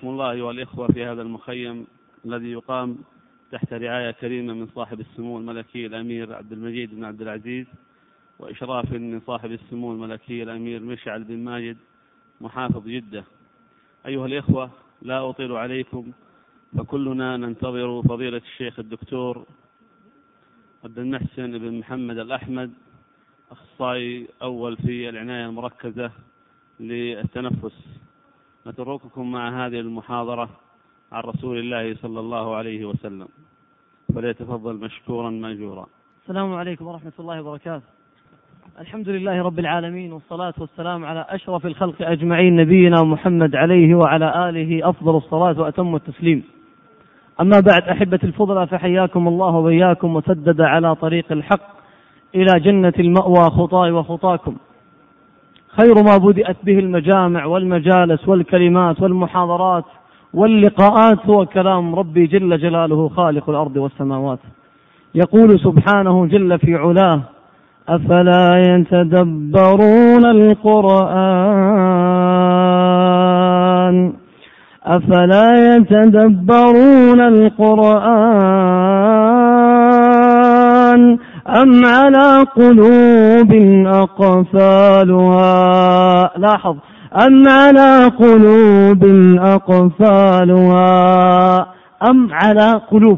حياكم الله أيها الإخوة في هذا المخيم الذي يقام تحت رعاية كريمة من صاحب السمو الملكي الأمير عبد المجيد بن عبد العزيز، وإشراف من صاحب السمو الملكي الأمير مشعل بن ماجد محافظ جدة. أيها الإخوة، لا أطيل عليكم، فكلنا ننتظر فضيلة الشيخ الدكتور عبد المحسن بن محمد الأحمد، أخصائي أول في العناية المركزة للتنفس. نترككم مع هذه المحاضرة عن رسول الله صلى الله عليه وسلم، فليتفضل مشكورا ماجورا. السلام عليكم ورحمة الله وبركاته. الحمد لله رب العالمين، والصلاة والسلام على أشرف الخلق أجمعين، نبينا محمد عليه وعلى آله أفضل الصلاة وأتم التسليم. أما بعد، أحبة الفضلاء، فحياكم الله وإياكم وسدد على طريق الحق إلى جنة المأوى خطاي وخطاكم. خير ما بدأت به المجامع والمجالس والكلمات والمحاضرات واللقاءات هو كلام ربي جل جلاله خالق الأرض والسماوات. يقول سبحانه جل في علاه: أفلا يتدبرون القرآن أفلا يتدبرون القرآن أم على قلوب أقفالها. لاحظ، أم على قلوب أقفالها، أم على قلوب.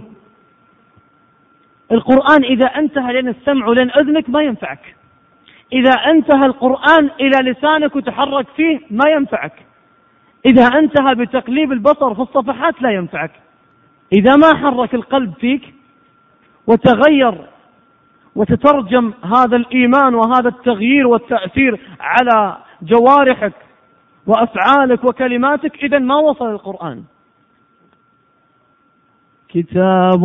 القرآن إذا انتهى لين السمع ولين أذنك ما ينفعك. إذا انتهى القرآن إلى لسانك وتحرك فيه ما ينفعك. إذا انتهى بتقليب البصر في الصفحات لا ينفعك. إذا ما حرك القلب فيك وتغير وتترجم هذا الإيمان وهذا التغيير والتأثير على جوارحك وأفعالك وكلماتك، إذن ما وصل القرآن. كتاب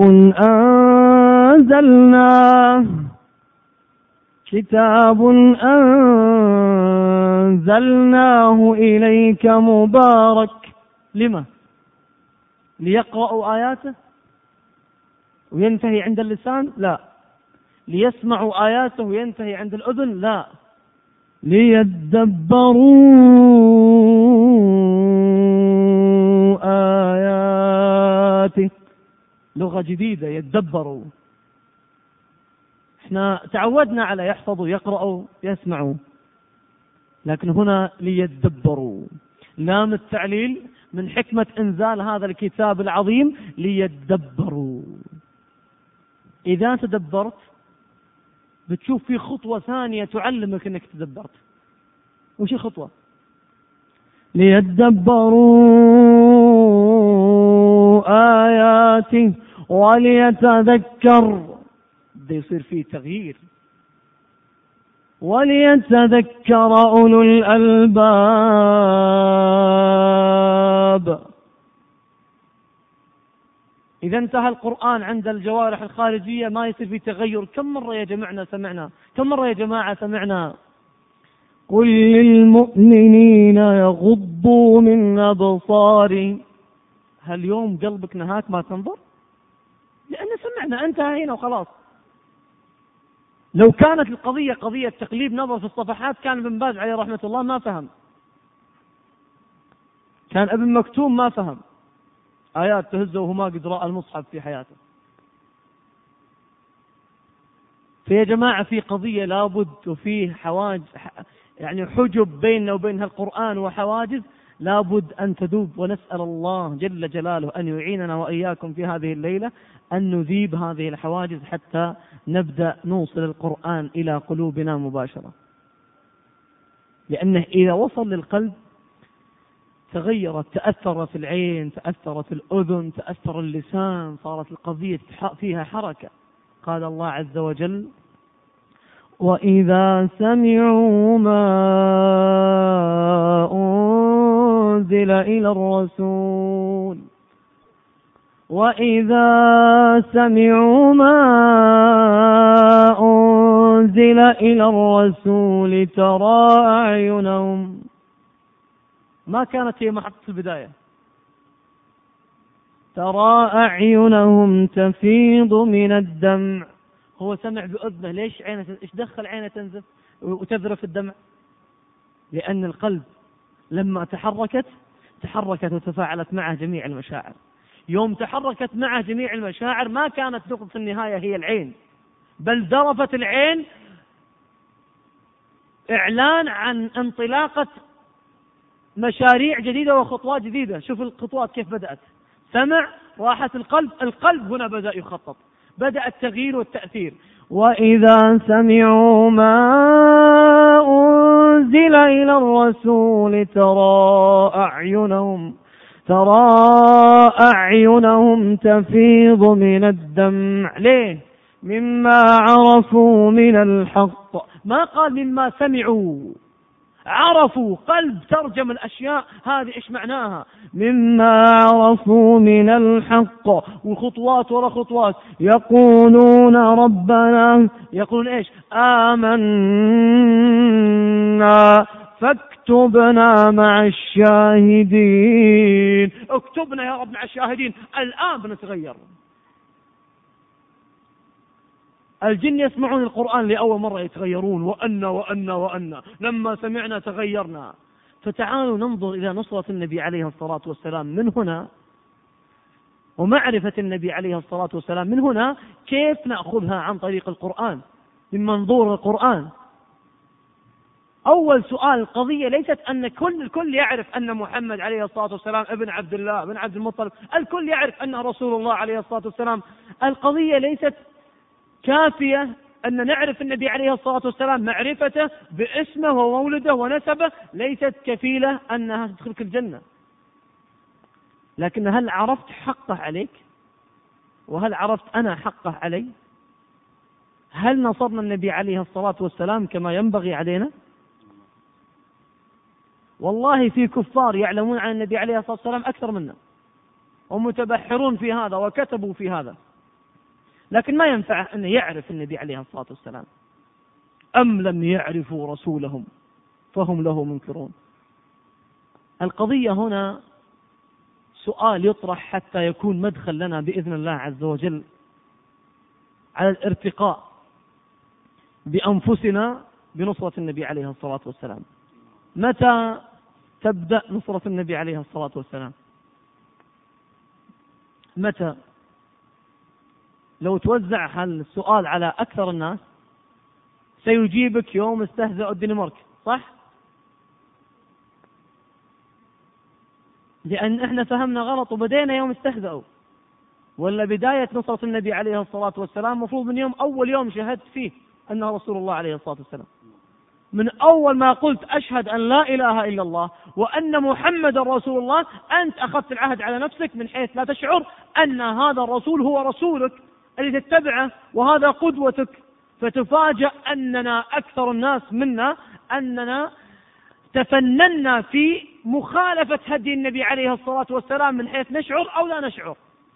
أنزلناه إليك مبارك. لما؟ ليقرأوا آياته وينتهي عند اللسان؟ لا. ليسمعوا آياته وينتهي عند الأذن؟ لا. ليدبروا آياته، لغة جديدة، يتدبروا. احنا تعودنا على يحفظوا يقرأوا يسمعوا، لكن هنا ليتدبروا. لام التعليل من حكمة إنزال هذا الكتاب العظيم ليتدبروا. إذا تدبرت بتشوف في خطوة ثانية تعلمك أنك تدبرت. وش الخطوة؟ ليتدبروا آياته وليتذكر. بده يصير فيه تغيير. وليتذكر أولو الألباب. إذا انتهى القرآن عند الجوارح الخارجية ما يصير فيه تغير. كم مرة يا جماعة سمعنا قل للمؤمنين يغضوا من أبصارهم. هل يوم قلبك نهاك ما تنظر؟ لأن سمعنا، انتهى هنا وخلاص. لو كانت القضية قضية تقليب نظر في الصفحات كان ابن باز عليه رحمة الله ما فهم، كان ابن مكتوم ما فهم آيات تهزه وهو ما قد رأى المصحف في حياته. فيا جماعة في قضية لابد، وفيه حواجز، يعني حجب بيننا وبين القرآن وحواجز لابد أن تذوب. ونسأل الله جل جلاله أن يعيننا وإياكم في هذه الليلة أن نذيب هذه الحواجز حتى نبدأ نوصل القرآن إلى قلوبنا مباشرة. لأنه إذا وصل للقلب تغيرت، تأثر في العين، تأثر في الأذن، تأثر اللسان، صارت القضية فيها حركة. قال الله عز وجل: وإذا سمعوا ما أنزل إلى الرسول ترى أعينهم. ما كانت هي محطة البداية. ترى أعينهم تفيض من الدمع. هو سمع بأذنه، ليش عينه إيش دخل عينه تنزف وتذرف الدمع؟ لأن القلب لما تحركت تحركت وتفاعلت معه جميع المشاعر. يوم تحركت معه جميع المشاعر ما كانت نقطة النهاية هي العين، بل ذرفت العين إعلان عن انطلاقة مشاريع جديدة وخطوات جديدة. شوف الخطوات كيف بدأت، سمع، راحت القلب هنا بدأ يخطط، بدأ التغيير والتأثير. وإذا سمعوا ما أنزل إلى الرسول ترى أعينهم تفيض من الدمع. ليه؟ مما عرفوا من الحق. ما قال مما سمعوا، عرفوا، قلب ترجم الأشياء هذه إيش معناها، مما عرفوا من الحق، وخطوات وراء خطوات. يقولون ربنا، يقولون إيش؟ آمنا فاكتبنا مع الشاهدين. اكتبنا يا رب مع الشاهدين. الآن بنتغير. الجن يسمعون القرآن لأول مرة يتغيرون، وأن لما سمعنا تغيرنا. فتعالوا ننظر إلى نصرة النبي عليه الصلاة والسلام من هنا، ومعرفة النبي عليه الصلاة والسلام من هنا، كيف نأخذها عن طريق القرآن، من منظور القرآن. أول سؤال، القضية ليست أن الكل يعرف أن محمد عليه الصلاة والسلام ابن عبد الله بن عبد المطلب، الكل يعرف أنه رسول الله عليه الصلاة والسلام. القضية ليست كافية أن نعرف النبي عليه الصلاة والسلام، معرفته باسمه ومولده ونسبه ليست كفيلة أنها تدخلك الجنة. لكن هل عرفت حقه عليك؟ وهل عرفت أنا حقه علي؟ هل نصرنا النبي عليه الصلاة والسلام كما ينبغي علينا؟ والله في كفار يعلمون عن النبي عليه الصلاة والسلام أكثر منا، ومتبحرون في هذا وكتبوا في هذا، لكن ما ينفع أن يعرف النبي عليه الصلاة والسلام. أم لم يعرفوا رسولهم فهم له منكرون. القضية هنا سؤال يطرح حتى يكون مدخل لنا بإذن الله عز وجل على الارتقاء بأنفسنا بنصرة النبي عليه الصلاة والسلام. متى تبدأ نصرة النبي عليه الصلاة والسلام؟ متى؟ لو توزع السؤال على أكثر الناس سيجيبك يوم استهزأوا الدنمارك، صح؟ لأن احنا فهمنا غلط وبدينا يوم استهزأوا. ولا بداية نصرة النبي عليه الصلاة والسلام مفروض من يوم أول يوم شهدت فيه أنه رسول الله عليه الصلاة والسلام. من أول ما قلت أشهد أن لا إله إلا الله وأن محمد رسول الله، أنت أخذت العهد على نفسك من حيث لا تشعر أن هذا الرسول هو رسولك الذي تتبعه وهذا قدوتك. فتفاجأ أننا أكثر الناس منا أننا تفننا في مخالفة هدي النبي عليه الصلاة والسلام من حيث نشعر أو لا نشعر.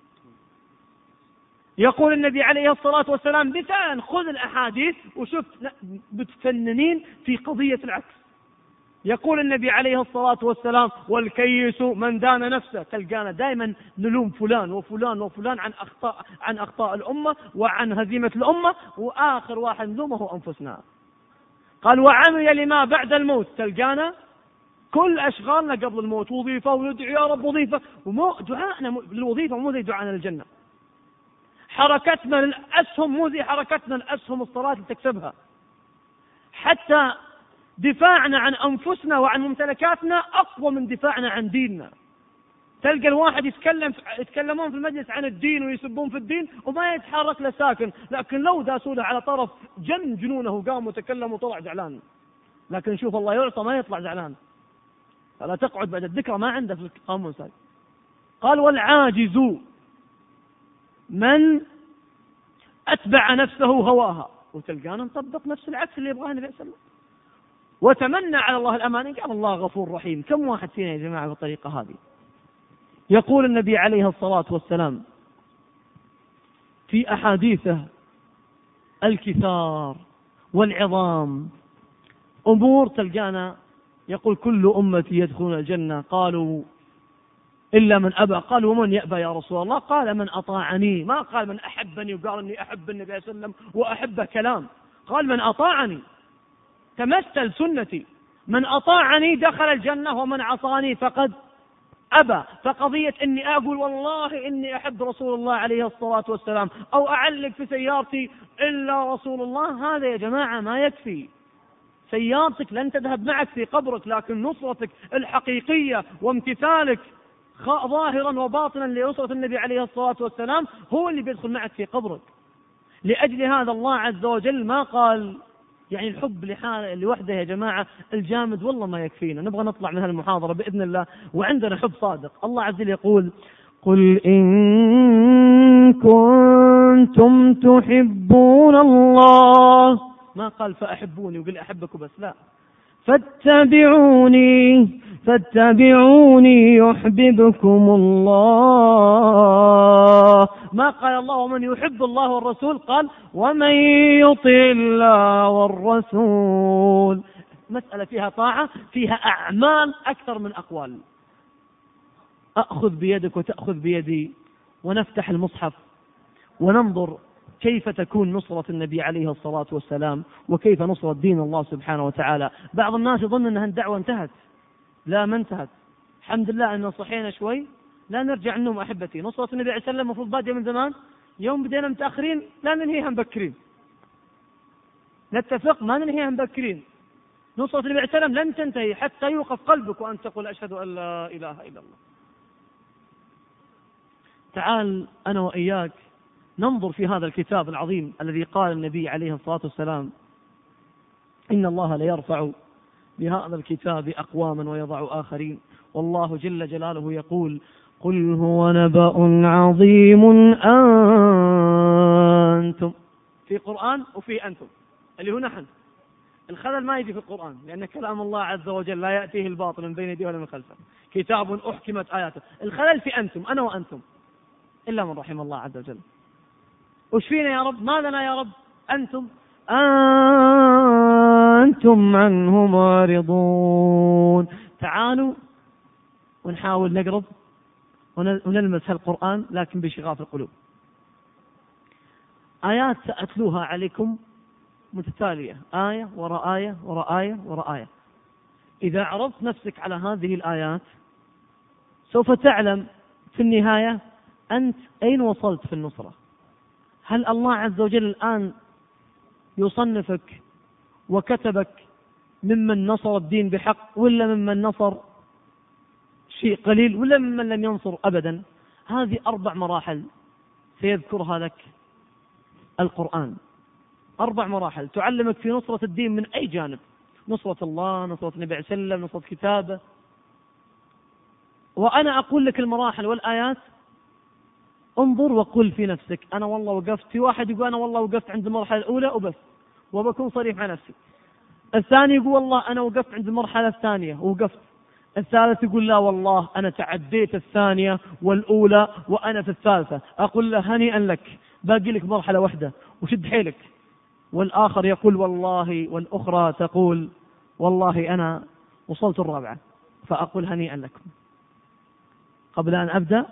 يقول النبي عليه الصلاة والسلام بثان، خذ الأحاديث وشوف بتفننين في قضية العكس. يقول النبي عليه الصلاة والسلام والكيس من دان نفسه. تلقانا دائما نلوم فلان وفلان وفلان عن أخطاء الأمة وعن هزيمة الأمة، وآخر واحد نلومه أنفسنا. قال وعمل لما بعد الموت. تلقانا كل أشغالنا قبل الموت وظيفة وندعي يا رب وظيفة، دعائنا للوظيفة مو زي دعائنا للجنة. حركتنا للأسهم مو زي حركتنا للأسهم الصلاة اللي تكسبها. حتى دفاعنا عن أنفسنا وعن ممتلكاتنا أقوى من دفاعنا عن ديننا. تلقى الواحد يتكلمون في المجلس عن الدين ويسبون في الدين وما يتحرك له ساكن، لكن لو داسوا له على طرف جنونه قام وتكلم وطلع زعلان. لكن شوف الله يعصى ما يطلع زعلان، فلا تقعد بعد الذكرى ما عنده في القاموس. قال والعاجز من أتبع نفسه هواها. وتلقانا نطبق نفس العكس اللي يبغاه النبي صلى الله عليه وسلم. وتمنى على الله الأمانة. قال الله غفور رحيم. كم واحد فينا يا جماعة بالطريقة هذه؟ يقول النبي عليه الصلاة والسلام في أحاديثه الكثار والعظام أمور تلقانا يقول كل أمتي يدخلون الجنة. قالوا إلا من أبى. قالوا ومن يأبى يا رسول الله؟ قال من أطاعني. ما قال من أحبني وقال أني أحب النبي صلى الله عليه وسلم وأحبه كلام. قال من أطاعني تمثل سنتي، من أطاعني دخل الجنة ومن عصاني فقد أبى. فقضية إني أقول والله إني أحب رسول الله عليه الصلاة والسلام أو أعلق في سيارتي إلا رسول الله، هذا يا جماعة ما يكفي. سيارتك لن تذهب معك في قبرك، لكن نصرتك الحقيقية وامتثالك ظاهرا وباطنا لنصرة النبي عليه الصلاة والسلام هو اللي بيدخل معك في قبرك. لأجل هذا الله عز وجل ما قال يعني الحب لوحده يا جماعة الجامد والله ما يكفينا، نبغى نطلع من هالمحاضرة بإذن الله وعندنا حب صادق. الله عز وجل يقول قل إن كنتم تحبون الله، ما قال فأحبوني وقل أحبك بس، لا، فاتبعوني يحببكم الله. ما قال الله ومن يحب الله والرسول، قال ومن يطع الله والرسول. مسألة فيها طاعة، فيها أعمال أكثر من أقوال. أخذ بيدك وتأخذ بيدي ونفتح المصحف وننظر كيف تكون نصرة النبي عليه الصلاة والسلام وكيف نصرة دين الله سبحانه وتعالى. بعض الناس يظن أنها الدعوة انتهت، لا ما انتهت. الحمد لله أنه صحينا شوي، لا نرجع النوم أحبتي. نصرة النبي عليه السلام المفروض بادية من زمان، يوم بدينا متأخرين لا ننهيها مبكرين، نتفق ما ننهيها مبكرين. نصرة النبي عليه السلام لن تنتهي حتى يوقف قلبك وأن تقول أشهد أن لا إله إلا الله. تعال أنا وإياك ننظر في هذا الكتاب العظيم الذي قال النبي عليه الصلاة والسلام إن الله ليرفع بهذا الكتاب أقواما ويضع آخرين. والله جل جلاله يقول قل هو نبأ عظيم أنتم، في قرآن وفي أنتم اللي هو نحن. الخلل ما يجي في القرآن لأن كلام الله عز وجل لا يأتيه الباطل من بين يديه ولا من خلفه، كتاب أحكمت آياته. الخلل في أنتم، أنا وأنتم إلا من رحم الله عز وجل. وش فينا يا رب؟ ما لنا يا رب؟ أنتم عنه معرضون. تعالوا ونحاول نقرب ونلمس هالقرآن لكن بشغاف القلوب. آيات سأتلوها عليكم متتالية، آية وراء آية وراء آية وراء آية. إذا عرضت نفسك على هذه الآيات سوف تعلم في النهاية أنت أين وصلت في النصرة. هل الله عز وجل الآن يصنفك وكتبك ممن نصر الدين بحق، ولا ممن نصر شيء قليل، ولا ممن لم ينصر أبدا؟ هذه 4 مراحل سيذكرها لك القرآن، 4 مراحل تعلمك في نصرة الدين من أي جانب، نصرة الله، نصرة النبي عليه وسلم، نصرة كتابه. وأنا أقول لك المراحل والآيات، انظر وقل في نفسك أنا والله وقفت. في واحد يقول أنا والله وقفت عند المرحلة الأولى وبس، وبكون صريح مع نفسي. الثاني يقول والله أنا وقفت عند المرحلة الثانية ووقفت. الثالث يقول لا والله أنا تعديت الثانية والأولى وأنا في الثالثة. أقول له هنيئا لك، باقي لك مرحلة واحدة وشد حيلك. والآخر يقول والله، والأخرى تقول والله أنا وصلت الرابعة. فأقول هنيئا لكم. قبل أن أبدأ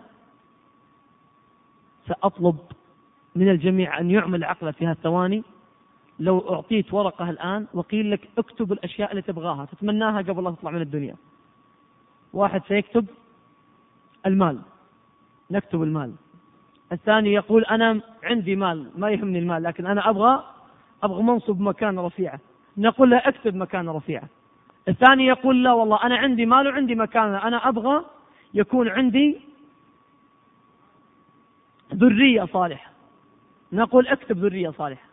سأطلب من الجميع أن يعمل عقله في هالثواني. لو أعطيت ورقة الآن وقيل لك اكتب الأشياء اللي تبغاها تتمناها قبل لا تطلع من الدنيا، واحد سيكتب المال، نكتب المال. الثاني يقول أنا عندي مال ما يهمني المال، لكن أنا أبغى منصب مكانة رفيعة، نقول له اكتب مكانة رفيعة. الثاني يقول لا والله أنا عندي مال وعندي مكانة، أنا أبغى يكون عندي ذرية صالحة، نقول اكتب ذرية صالحة.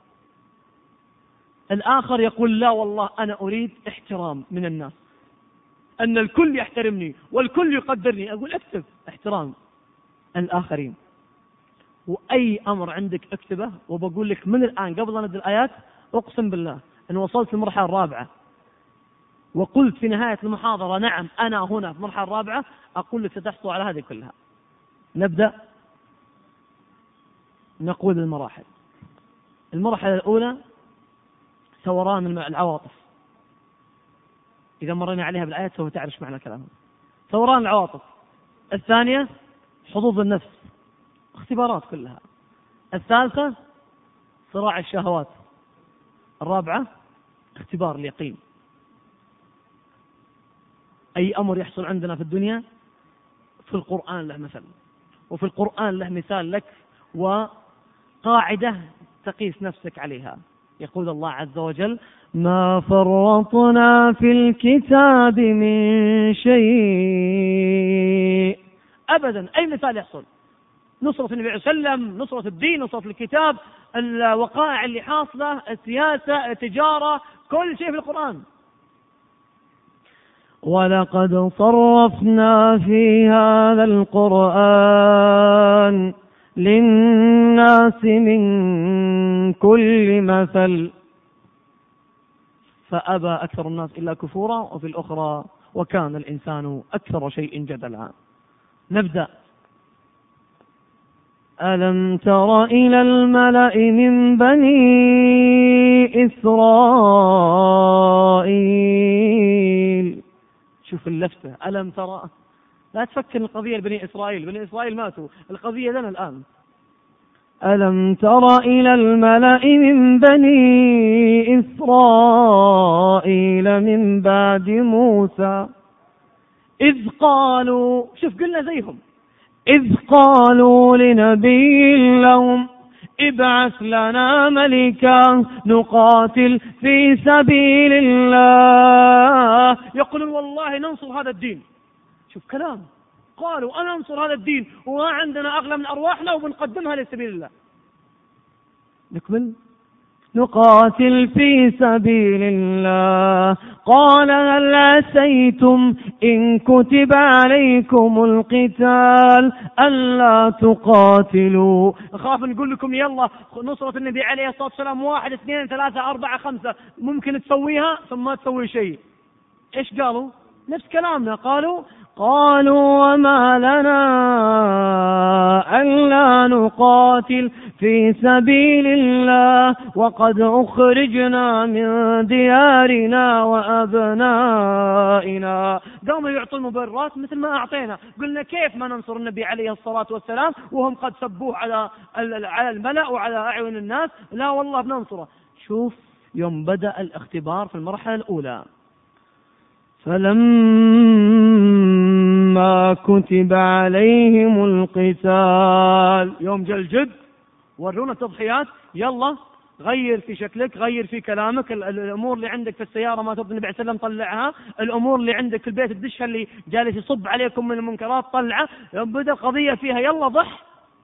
الآخر يقول لا والله أنا أريد احترام من الناس، أن الكل يحترمني والكل يقدرني، أقول اكتب احترام الآخرين. وأي أمر عندك اكتبه. وبقول لك من الآن قبل أن ندي الآيات أقسم بالله أن وصلت المرحلة الرابعة وقلت في نهاية المحاضرة نعم أنا هنا في المرحلة الرابعة، أقول لك ستحصل على هذه كلها. نبدأ نقول المراحل. المرحلة الأولى ثوران العواطف، إذا مرينا عليها بالآيات سوف تعرف معنى كلامها. ثوران العواطف. الثانية حظوظ النفس، اختبارات كلها. الثالثة صراع الشهوات. الرابعة اختبار اليقين. أي أمر يحصل عندنا في الدنيا في القرآن له مثل، وفي القرآن له مثال لك وقاعدة تقيس نفسك عليها. يقول الله عز وجل: ما فرطنا في الكتاب من شيء. أبدا أي مثال يحصل، نصرة النبي صلى الله عليه وسلم، نصرة الدين، نصرة الكتاب، الوقائع اللي حاصلة، السياسة، التجارة، كل شيء في القرآن. ولقد صرفنا في هذا القرآن للناس من كل مثل فأبى أكثر الناس إلا كفورا، وفي الأخرى وكان الإنسان أكثر شيء جدلا. نبدأ. ألم تر إلى الملأ من بني إسرائيل. شوف اللفتة، ألم ترى، لا تفكر القضية لبني إسرائيل، بني إسرائيل ماتوا، القضية لنا الآن. ألم تر إلى الملأ من بني إسرائيل من بعد موسى إذ قالوا، شوف قلنا زيهم، إذ قالوا لنبي لهم ابعث لنا ملكا نقاتل في سبيل الله. يقولون والله ننصر هذا الدين. شوف كلام، قالوا أنا أنصر هذا الدين وما عندنا أغلى من أرواحنا وبنقدمها لسبيل الله. نكمل. نقاتل في سبيل الله. قال هل عسيتم إن كتب عليكم القتال ألا تقاتلوا. أخاف نقول لكم يلا نصرة النبي عليه الصلاة والسلام 1 2 3 4 5 ممكن تسويها ثم ما تسوي شيء. إيش قالوا؟ نفس كلامنا، قالوا وما لنا ألا نقاتل في سبيل الله وقد أخرجنا من ديارنا وأبنائنا. قاموا يعطون مبررات مثل ما أعطينا. قلنا كيف ما ننصر النبي عليه الصلاة والسلام وهم قد سبوه على الملأ وعلى أعين الناس؟ لا والله بننصره. شوف يوم بدأ الاختبار في المرحلة الأولى، فلما كتب عليهم القتال، يوم جاء الجد ورونا التضحيات، يلا غير في شكلك، غير في كلامك، الأمور اللي عندك في السيارة ما ترضي النبي عليه السلام طلعها، الأمور اللي عندك في البيت الدشة اللي جالس يصب عليكم من المنكرات طلعها. يوم بدأ القضية فيها يلا ضح.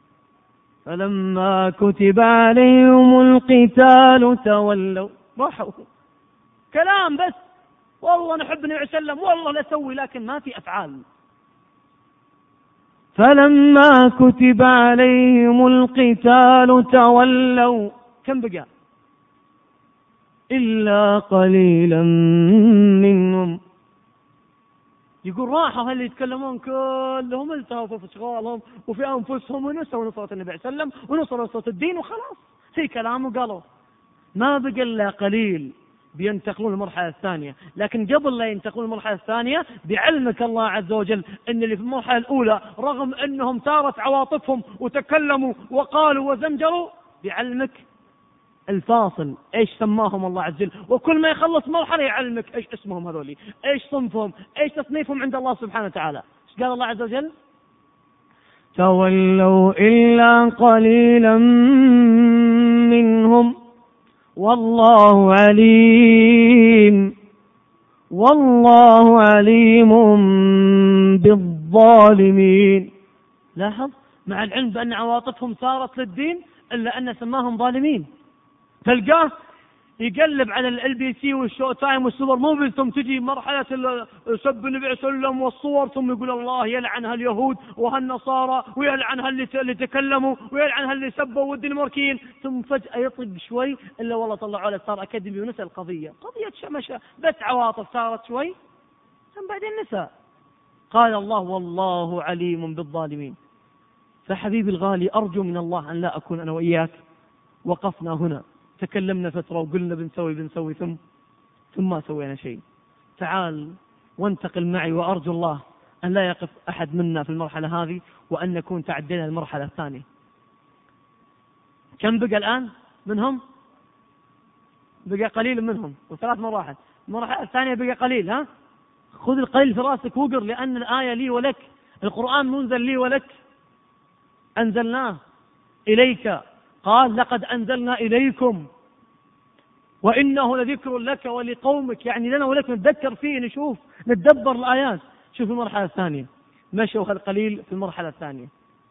فلما كتب عليهم القتال تولوا، راحوا كلام بس، والله نحب النبي عليه السلام، والله نسوي، لكن ما في أفعال. فلما كتب عليهم القتال تولوا. كم بقى؟ إلا قليلا منهم. يقول راحوا هل يتكلمون كلهم التهوا في أشغالهم وفي أنفسهم ونسوا نصرة النبي عليه السلام ونصرة نصرة الدين وخلاص في كلام وقالوا. ما بقى إلا قليل بينتقلون المرحلة الثانية. لكن قبل لا ينتقلون المرحلة الثانية بعلمك الله عز وجل أن اللي في المرحلة الأولى رغم أنهم ثارت عواطفهم وتكلموا وقالوا وزمجروا، بعلمك الفاصل ايش سماهم الله عز وجل، وكل ما يخلص مرحلة يعلمك ايش اسمهم هذولي، ايش صنفهم، ايش تصنيفهم عند الله سبحانه وتعالى. ايش قال الله عز وجل؟ تولوا إلا قليلا منهم والله عليم بالظالمين. لاحظ مع العلم بأن عواطفهم صارت للدين إلا أن سماهم ظالمين. تلقاه يقلب على الLBC والشو تايم والسوبر موفيز، ثم تجي مرحلة سب النبي عليه السلام والصور، ثم يقول الله يلعن هاليهود وهالنصارى ويلعن هاللي تكلموا ويلعن هاللي سبوا والدنماركيين، ثم فجأة يطق شوي إلا والله طلعوا له صار أكاديمي ونسى القضية، قضية شمشة بس عواطف صارت شوي ثم بعدين نسى. قال الله والله عليم بالظالمين. فحبيبي الغالي أرجو من الله أن لا أكون أنا وإياك وقفنا هنا تكلمنا فترة وقلنا بنسوي ثم ما سوينا شيء. تعال وانتقل معي، وأرجو الله أن لا يقف أحد منا في المرحلة هذه وأن نكون تعدينا المرحلة الثانية. كم بقى الآن منهم؟ بقى قليل منهم وثلاث مراحل. المرحلة الثانية بقى قليل. خذ القليل في راسك وقر، لأن الآية لي ولك. القرآن منزل لي ولك، أنزلناه إليك، قال لقد أنزلنا إليكم وإنه لذكر لك ولقومك، يعني لنا ولك نتذكر فيه، نشوف نتدبر الآيات. شوف المرحلة الثانية، مشوا القليل في المرحلة الثانية.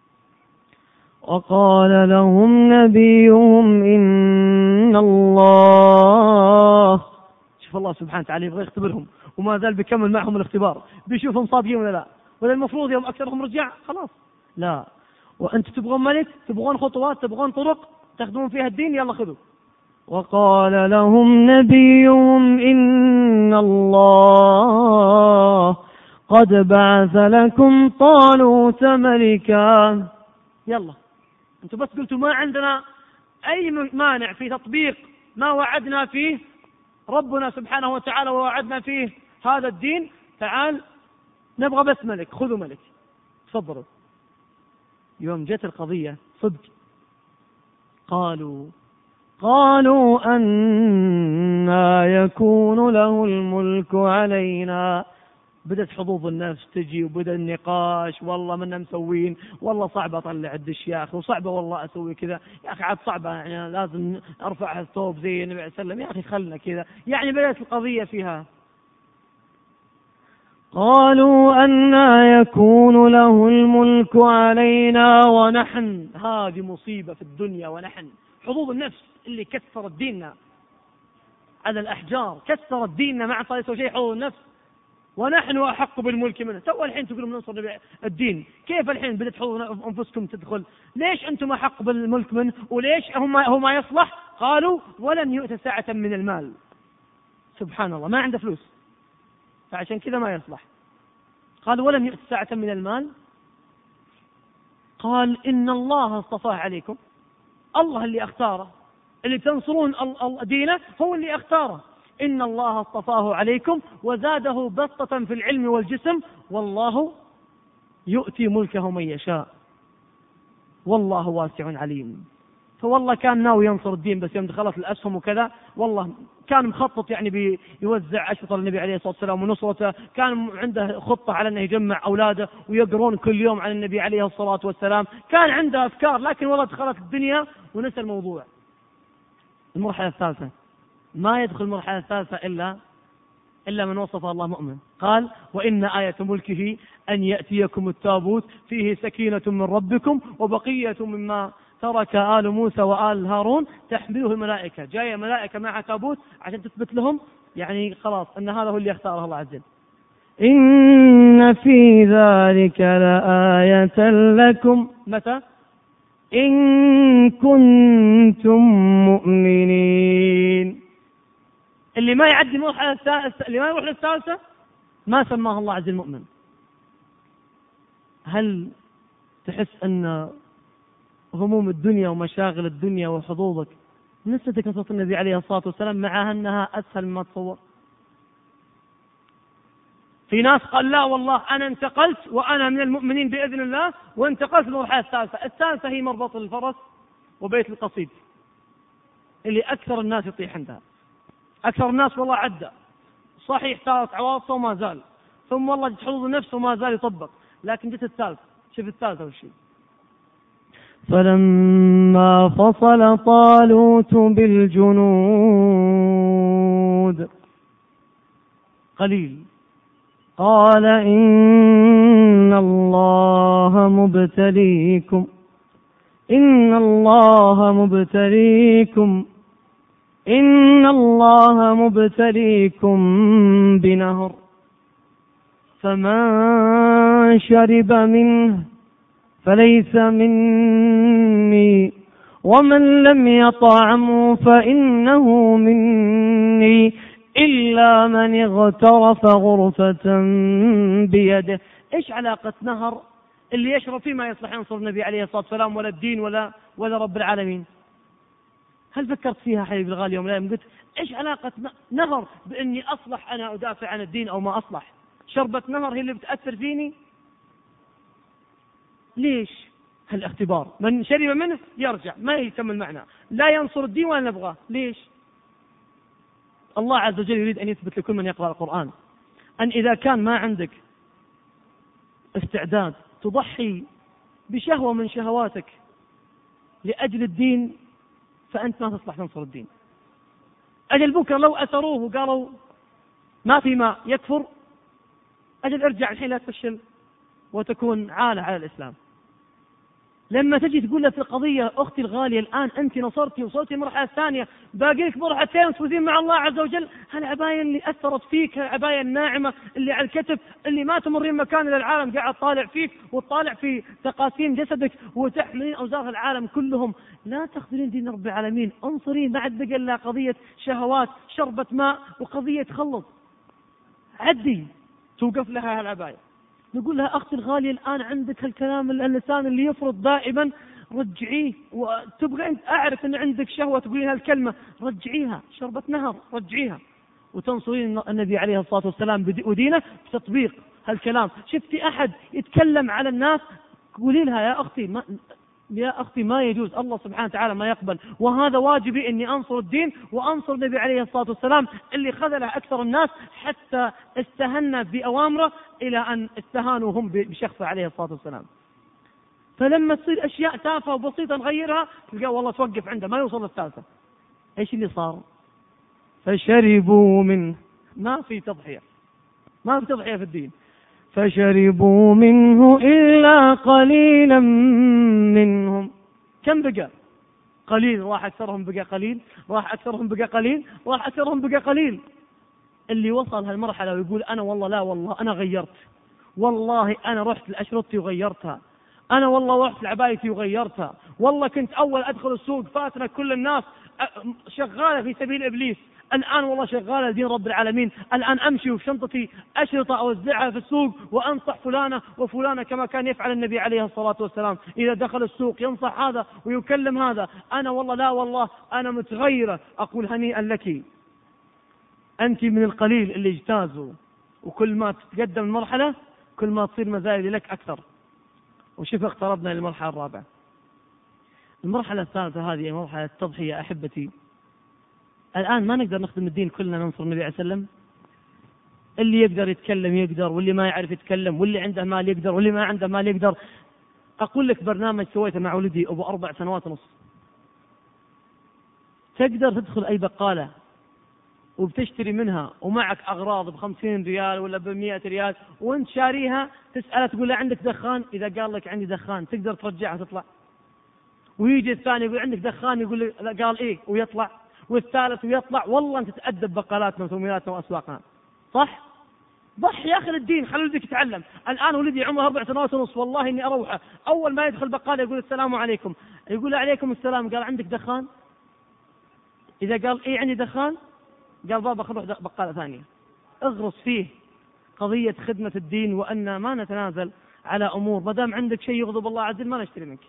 وقال لهم نبيهم إن الله، شوف الله سبحانه وتعالى يبغى يختبرهم وما زال بيكمل معهم الاختبار، بيشوفهم صادقين ولا لا، ولا المفروض يوم أكثرهم رجع خلاص، لا، وأنت تبغون ملك، تبغون خطوات، تبغون طرق تخدمون فيها الدين، يلا خذوا. وقال لهم نبيهم إن الله قد بعث لكم طالوت ملكا. يلا أنتم بس قلتوا ما عندنا أي مانع في تطبيق ما وعدنا فيه ربنا سبحانه وتعالى ووعدنا فيه هذا الدين، تعال نبغى بس ملك، خذوا ملك تفضلوا. يوم جت القضية صدق قالوا أنى يكون له الملك علينا. بدأت حظوظ النفس تجي وبدأ النقاش، والله منا مسوين، والله صعبة أطلع الدش يا أخي، وصعبة والله أسوي كذا يا أخي، عاد صعبة يعني لازم أرفع الثوب زي النبي عليه السلام يا أخي خلنا كذا، يعني بدأت القضية فيها. قالوا أنى يكون له الملك علينا ونحن، هذه مصيبة في الدنيا، ونحن حظوظ النفس اللي كسرت ديننا على الأحجار، كسرت ديننا مع صار يسوي شيء حظوظ النفس، ونحن أحق بالملك منه. تو الحين تقولون ننصر الدين، كيف الحين بدأت حظوظ أنفسكم تدخل؟ ليش أنتم أحق بالملك منه؟ وليش هو ما يصلح؟ قالوا ولن يؤت ساعة من المال. سبحان الله، ما عنده فلوس فعشان كذا ما يصلح. قال ولم يؤت ساعة من المال. قال إن الله اصطفاه عليكم، الله اللي اختاره، اللي تنصرون دينه هو اللي اختاره. إن الله اصطفاه عليكم وزاده بسطة في العلم والجسم والله يؤتي ملكه من يشاء والله واسع عليم. فوالله كان ناوي ينصر الدين، بس يوم دخلت الأسهم وكذا والله كان مخطط يعني بيوزع أشرطة للنبي عليه الصلاة والسلام ونصرته، كان عنده خطة على أنه يجمع أولاده ويقرون كل يوم عن النبي عليه الصلاة والسلام، كان عنده أفكار، لكن والله دخلت الدنيا ونسى الموضوع. المرحلة الثالثة، ما يدخل المرحلة الثالثة إلا من وصف الله مؤمن. قال وإن آية ملكه أن يأتيكم التابوت فيه سكينة من ربكم وبقية مما ترك آل موسى وآل هارون تحمله الملائكة. جاية ملائكة مع تابوت عشان تثبت لهم يعني خلاص أن هذا هو اللي يختاره الله عز وجل. إن في ذلك لآية لكم، متى؟ إن كنتم مؤمنين. اللي ما يعدي المرحلة الثالثة، اللي ما يروح للثالثة ما سماه الله عز وجل مؤمن. هل تحس أن هموم الدنيا ومشاغل الدنيا وحظوظك نسيتك نصرة النبي عليه الصلاة والسلام مع أنها أسهل مما تصور؟ في ناس قال لا والله أنا انتقلت وأنا من المؤمنين بإذن الله وانتقلت للمرحلة الثالثة. الثالثة هي مربط الفرس وبيت القصيد اللي أكثر الناس يطيح عندها. أكثر الناس والله عدى صحيح 3 عواصف وما زال، ثم والله جت حظوظ النفس وما زال يطبق، لكن جت الثالثة. شوف الثالثة وشي. فلما فصل طالوت بالجنود قليل قال إن الله مبتليكم بنهر فمن شرب منه فليس مني ومن لم يطعمه فإنه مني إلا من اغترف غرفة بيده. إيش علاقة نهر اللي يشرب فيه ما يصلح ينصر النبي عليه الصلاة والسلام ولا الدين ولا رب العالمين؟ هل فكرت فيها حبيبي الغالي يوم لا يوم قلت إيش علاقة نهر بإني أصلح أنا أدافع عن الدين أو ما أصلح؟ شربة نهر هي اللي بتأثر فيني؟ ليش؟ هالاختبار من شرب منه يرجع ما يكمل معنا، لا ينصر الدين ولا نبغاه. ليش؟ الله عز وجل يريد أن يثبت لكل من يقرأ القرآن أن إذا كان ما عندك استعداد تضحي بشهوة من شهواتك لأجل الدين، فأنت ما تصلح تنصر الدين. أجل بكرة لو أثروه وقالوا ما في ماء يكفر، أجل ارجع الحين لا تفشل وتكون عالة على الإسلام. لما تجي تقول له في القضية أختي الغالية الآن أنت نصرتي وصلتي المرحلة الثانية، باقي لك مرحلتين وتفوزين مع الله عز وجل، هالعباية اللي أثرت فيك، هالعباية الناعمة اللي على الكتف اللي ما تمرين مكان للعالم قاعد طالع فيك وتطالع في تقاسيم جسدك وتحملين أوزار العالم كلهم، لا تخذلين دين رب العالمين، انصرين. ما عاد بقى إلا قضية شهوات شربة ماء وقضية تخلص، عدي توقف لها هالعباية. نقول لها أختي الغالية الآن عندك هالكلام اللسان اللي يفرض دائما، رجعيه. وتبغى أنت أعرف أن عندك شهوة تقولين هالكلمة، رجعيها، شربة نهر رجعيها، وتنصرين النبي عليه الصلاة والسلام ودينه بتطبيق هالكلام. شفتي أحد يتكلم على الناس قولي لها يا أختي ما يجوز، الله سبحانه وتعالى ما يقبل، وهذا واجبي أني أنصر الدين وأنصر النبي عليه الصلاة والسلام اللي خذله أكثر الناس حتى استهنا بأوامره إلى أن استهانوا هم بشخصه عليه الصلاة والسلام. فلما تصير أشياء تافهة وبسيطة نغيرها تلقى والله توقف عنده ما يوصل للثالثة. إيش اللي صار؟ فشربوا منه. ما في تضحية في الدين. فشربوا منه إلا قليلا منهم. كم بقى؟ قليل. راح أكثرهم بقى قليل، راح أكثرهم بقى قليل، راح أكثرهم بقى قليل. اللي وصل هالمرحلة ويقول أنا والله لا والله أنا غيرت، والله أنا رحت لأشرطتي وغيرتها، أنا والله رحت لعبايتي وغيرتها، والله كنت أول أدخل السوق فاتنا كل الناس شغالة في سبيل إبليس، الآن والله شغالة لدين رب العالمين، الآن أمشي وفي شنطتي أشرطة أوزعها في السوق وأنصح فلانة وفلانة كما كان يفعل النبي عليه الصلاة والسلام، إذا دخل السوق ينصح هذا ويكلم هذا. أنا والله لا والله أنا متغيرة. أقول هنيئا لك، أنت من القليل اللي اجتازوا، وكل ما تتقدم المرحلة كل ما تصير مزايد لك أكثر. وشوف اقتربنا للمرحلة الرابعة. المرحلة الثالثة هذه مرحلة التضحية. أحبتي الآن ما نقدر نخدم الدين كلنا ننصر النبي عليه السلام. اللي يقدر يتكلم يقدر، واللي ما يعرف يتكلم، واللي عنده مال يقدر، واللي ما عنده مال يقدر. أقول لك برنامج سويته مع ولدي أبو 4 سنوات ونص. تقدر تدخل أي بقالة وبتشتري منها ومعك أغراض ب50 ريال ولا ب100 ريال وانت شاريها، تسأله تقول له عندك دخان؟ إذا قال لك عندي دخان تقدر ترجعها تطلع. ويجي الثاني يقول عندك دخان، يقول قال إيه ويطلع، والثالث ويطلع. والله أنت تتأدب بقالاتنا وسمياتنا وأسواقنا، صح؟ ضحي يا أخي الدين، خلي ولدك يتعلم. الآن ولدي عمره 4 سنوات ونص، والله إني أروحه أول ما يدخل بقالة يقول السلام عليكم، يقول عليكم السلام، قال عندك دخان؟ إذا قال إيه عندي دخان، قال بابا خل نروح بقالة ثانية. اغرس فيه قضية خدمة الدين، وأن ما نتنازل على أمور، ما دام عندك شيء يغضب الله عز وجل ما نشتري منك.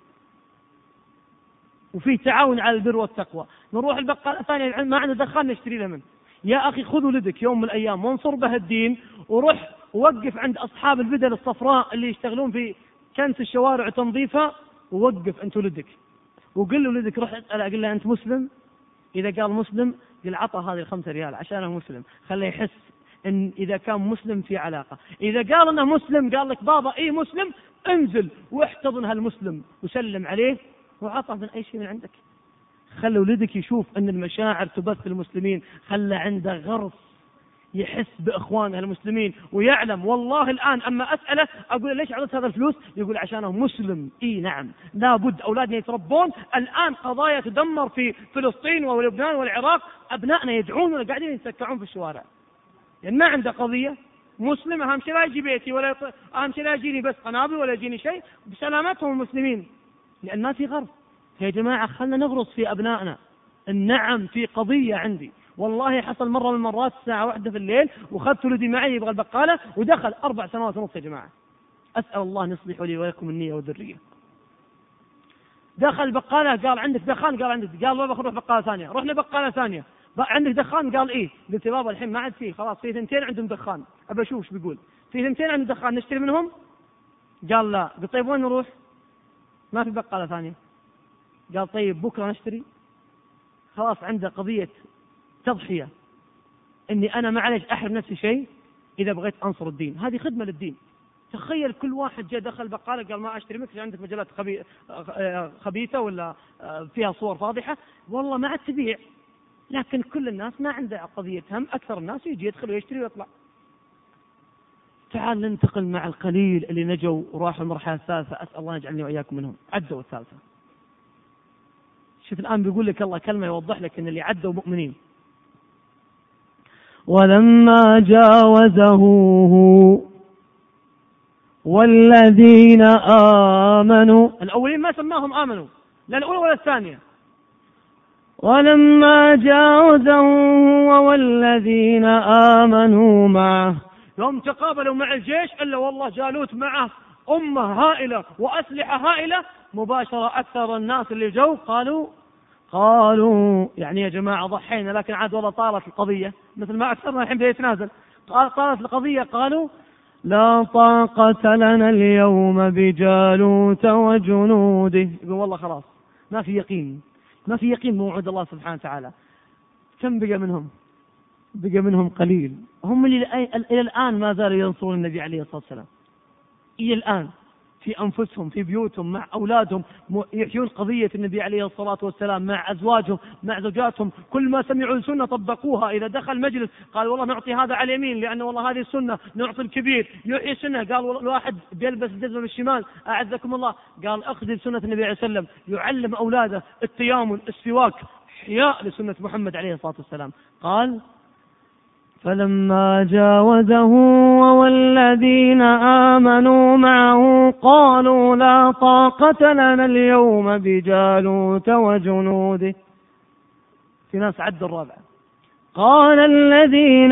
وفي تعاون على البر والتقوى. نروح البقالة الثانية ما عنده دخان نشتري له منه. يا أخي خذ ولدك يوم من الأيام وانصر به الدين، وروح ووقف عند أصحاب البدل الصفراء اللي يشتغلون في كنس الشوارع وتنظيفها، ووقف أنت ولدك وقل له ولدك روح اسأله، قل له أنت مسلم؟ إذا قال مسلم قل عطى هذه 5 ريال عشانه مسلم، خليه يحس إن إذا كان مسلم في علاقة. إذا قال أنه مسلم قال لك بابا إيه مسلم، انزل واحتضن هالمسلم وسلم عليه وعطى من أي شيء من عندك. خلي ولدك يشوف أن المشاعر تبث المسلمين، خلى عنده غرس يحس بإخوانه المسلمين ويعلم. والله الآن أما أسأله أقول ليش عطيت هذا الفلوس، يقول عشانه مسلم. إيه نعم لابد أولادنا يتربون. الآن قضايا تدمر في فلسطين ولبنان والعراق، أبنائنا يدعون ولا قاعدين يتسكعون في الشوارع، يعني ما عنده قضية. مسلم أهم شيء لا يجي بيتي، ولا أهم شيء لا يجيني بس قنابل ولا يجيني شيء، بسلامتهم المسلمين، لأن ما في غرس. يا جماعة خلنا نغرس في أبنائنا. النعم في قضية عندي، والله حصل مرة من المرات الساعة 1 في الليل وخذت ولدي معي يبغى البقالة ودخل 4 سنوات ونص. يا جماعة أسأل الله أن يصلح لي ولكم النية والذرية. دخل البقالة قال عندك دخان، قال عندك، قال بابا نروح بقالة ثانية. رحنا بقالة ثانية، عندك دخان؟ قال إيه. قلت بابا الحين ما عاد فيه، خلاص في 2 عندهم دخان، أبى أشوف ايش بيقول. في 2 عندهم دخان نشتري منهم؟ قال لا. قلت طيب وين نروح؟ ما في بقالة ثانية. قال طيب بكرة نشتري. خلاص عنده قضية تضحية، إني أنا معلش أحرم نفسي شيء إذا بغيت أنصر الدين. هذه خدمة للدين. تخيل كل واحد جاء دخل بقالة قال ما أشتري منك عندك مجلات خبيثة ولا فيها صور فاضحة، والله ما عاد تبيع. لكن كل الناس ما عنده قضية هم، أكثر الناس يجي يدخل ويشتري ويطلع. تعال ننتقل مع القليل اللي نجوا وراحوا المرحلة الثالثة، أسأل الله يجعلني وإياكم منهم، عدوا الثالثة. شوف الآن بيقول لك الله كلمة يوضح لك أن اللي عدوا مؤمنين. ولما جاوزه والذين آمنوا، الأولين ما سماهم آمنوا، لا الأولى ولا الثانية. ولما جاوزه والذين آمنوا معه، يوم تقابلوا مع الجيش إلا والله جالوت معه أمة هائلة وأسلحة هائلة، مباشرة أكثر الناس اللي جو قالوا يعني يا جماعة ضحينا، لكن عاد والله طالت القضية مثل ما أكثرنا الحين بده يتنازل، طالت القضية. قالوا لا طاقة لنا اليوم بجالوت وجنوده. يقول والله خلاص ما في يقين موعد الله سبحانه وتعالى. كم بقى منهم؟ بقى منهم قليل، هم اللي إلى الآن ما زالوا ينصرون النبي عليه الصلاة والسلام. إلى الآن في أنفسهم، في بيوتهم، مع أولادهم، يحيون قضية النبي عليه الصلاة والسلام، مع أزواجهم، مع زوجاتهم. كل ما سمعوا السنة طبقوها. إذا دخل مجلس قال والله نعطي هذا على اليمين لأن والله هذه السنة، نعطي الكبير يحيي السنة. قال الواحد بيلبس الجزمة بالشمال أعزكم الله، قال أخذ سنة النبي عليه الصلاة والسلام، يعلم أولاده التيامن، السواك، إحياء لسنة محمد عليه الصلاة والسلام. قال فلما جاوزه والذين آمنوا معه قالوا لا طاقة لنا اليوم بجالوت وجنوده. في ناس عد الرابعة. قال الذين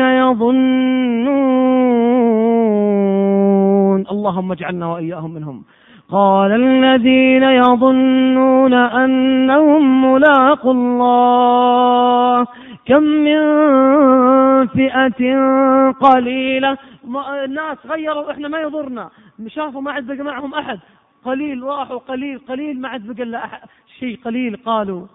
يظنون، اللهم اجعلنا وإياهم منهم، قال الذين يظنون أنهم ملاقوا الله كم من فئة قليلة. الناس غيروا، احنا ما يضرنا، شافوا ما عاد بقى معهم أحد، قليل راحوا، قليل ما عاد بقى إلا شيء قليل. قالوا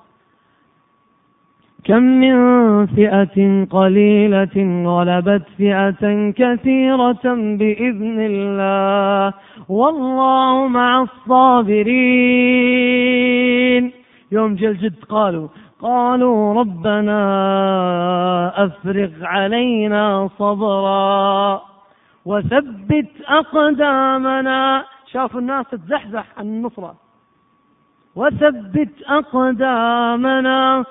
كم من فئة قليلة غلبت فئة كثيرة بإذن الله والله مع الصابرين. يوم جل جد قالوا ربنا أفرغ علينا صبرا وثبت أقدامنا. شافوا الناس تتزحزح عن النصرة. وثبت أقدامنا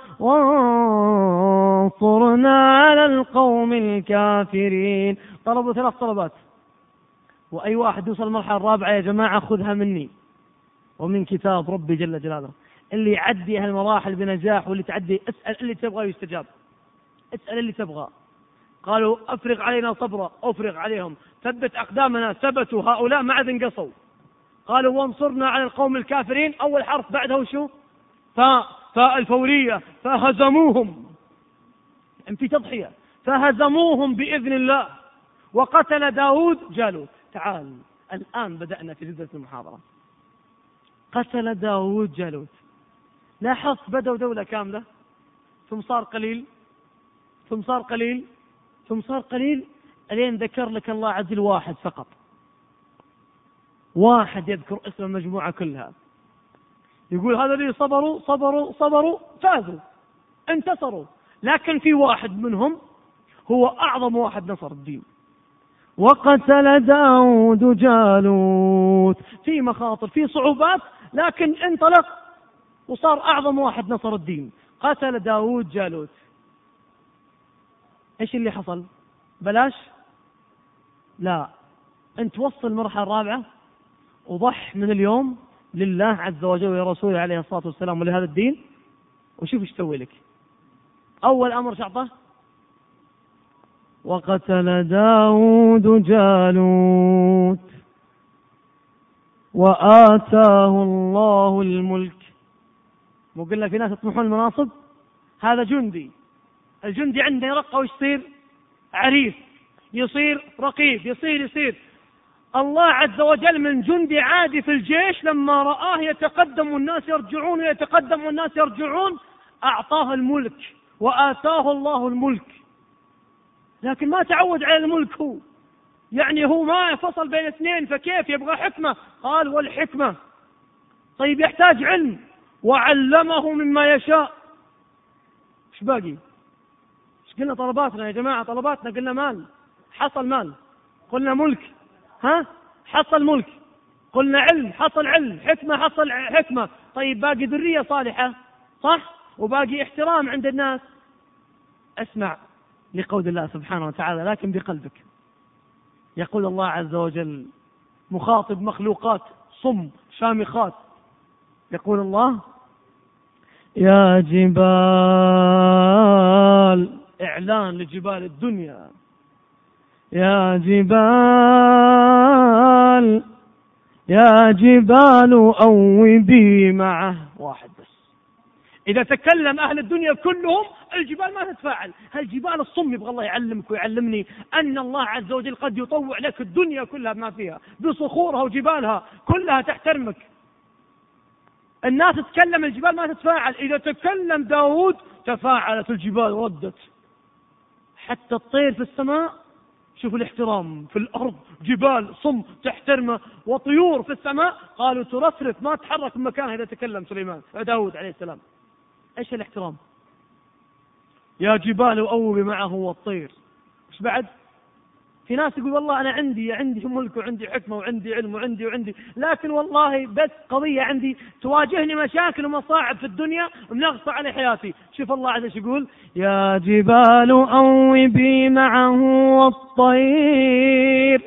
وانصرنا على القوم الكافرين. طلبوا 3 طلبات، وأي واحد يوصل المرحلة الرابعة يا جماعة خذها مني ومن كتاب ربي جل جلاله. اللي يعدي هالمراحل بنجاح، واللي تعدي اسأل اللي تبغى يستجاب، اسأل اللي تبغى. قالوا أفرغ علينا صبرا، أفرغ عليهم، ثبت أقدامنا، ثبتوا هؤلاء ما عاد انقصوا. قالوا وانصرنا على القوم الكافرين، أول حرف بعده وشو؟ فاء الفورية، فهزموهم، في تضحية، فهزموهم بإذن الله وقتل داود جالوت. تعال الآن بدأنا في جدة المحاضرة. قتل داود جالوت. لاحظت بدأوا دولة كاملة، ثم صار قليل، ثم صار قليل، ثم صار قليل، الين ذكر لك الله عز وجل واحد فقط، واحد يذكر اسم المجموعة كلها، يقول هذا اللي صبروا فازوا انتصروا. لكن في واحد منهم هو أعظم واحد نصر الدين. وقتل داود جالوت، في مخاطر، في صعوبات، لكن انطلق وصار أعظم واحد نصر الدين. قتل داود جالوت. إيش اللي حصل؟ بلاش؟ لا، أنت وصل المرحلة الرابعة وضح من اليوم لله عز وجل ورسوله عليه الصلاة والسلام ولهذا الدين، وشوف ايش تسوي لك. أول أمر شعطه وقتل داود جالوت وآتاه الله الملك. مو قلنا في ناس يطمحون المناصب؟ هذا جندي، الجندي عنده يرقى ويصير عريف، يصير رقيب، يصير. الله عز وجل من جندي عادي في الجيش لما رآه يتقدم والناس يرجعون ويتقدم والناس يرجعون أعطاه الملك وآتاه الله الملك. لكن ما تعود على الملك، هو يعني هو ما فصل بين اثنين، فكيف يبغى حكمة؟ قال والحكمة. طيب يحتاج علم، وعلمه مما يشاء. ايش باقي؟ ايش قلنا طلباتنا يا جماعة؟ طلباتنا قلنا مال، حصل مال. قلنا ملك، حصل ملك. قلنا علم، حصل علم. حكمة، حصل حكمة. طيب باقي ذرية صالحة، صح؟ وباقي احترام عند الناس. اسمع لقول الله سبحانه وتعالى لكن بقلبك. يقول الله عز وجل مخاطب مخلوقات صم شامخات، يقول الله: يا جبال، إعلان لجبال الدنيا، يا جبال يا جبال أوبي معه. واحد بس. إذا تكلم أهل الدنيا كلهم الجبال ما تتفاعل. هالجبال الصم يبغى الله يعلمك ويعلمني أن الله عز وجل قد يطوع لك الدنيا كلها بما فيها بصخورها وجبالها كلها تحترمك. الناس تتكلم الجبال ما تتفاعل. إذا تكلم داود تفاعلت الجبال وردت. حتى الطير في السماء شوفوا الاحترام. في الأرض جبال صم تحترمه، وطيور في السماء قالوا ترفرف ما تحرك من مكانها إذا تكلم داود عليه السلام. ايش الاحترام؟ يا جبال أوبي معه والطير. ايش بعد؟ في ناس يقول والله أنا عندي ملك وعندي حكمة وعندي علم وعندي، لكن والله بس قضية عندي تواجهني مشاكل ومصاعب في الدنيا منغصة على حياتي. شوف الله عز وجل يقول: يا جبال أوبي معه والطير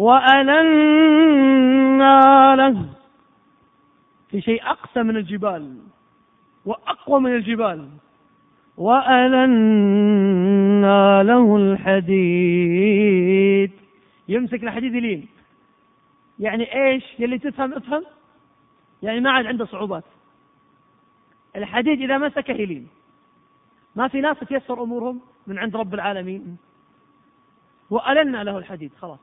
وألنا له. في شيء أقسى من الجبال وأقوى من الجبال. وألنا له الحديد. يمسك الحديد يلين. يعني ايش؟ يلي تفهم افهم. يعني ما عاد عنده صعوبات. الحديد إذا مسكه يلين. ما في ناس تيسر أمورهم من عند رب العالمين. وألنا له الحديد. خلاص.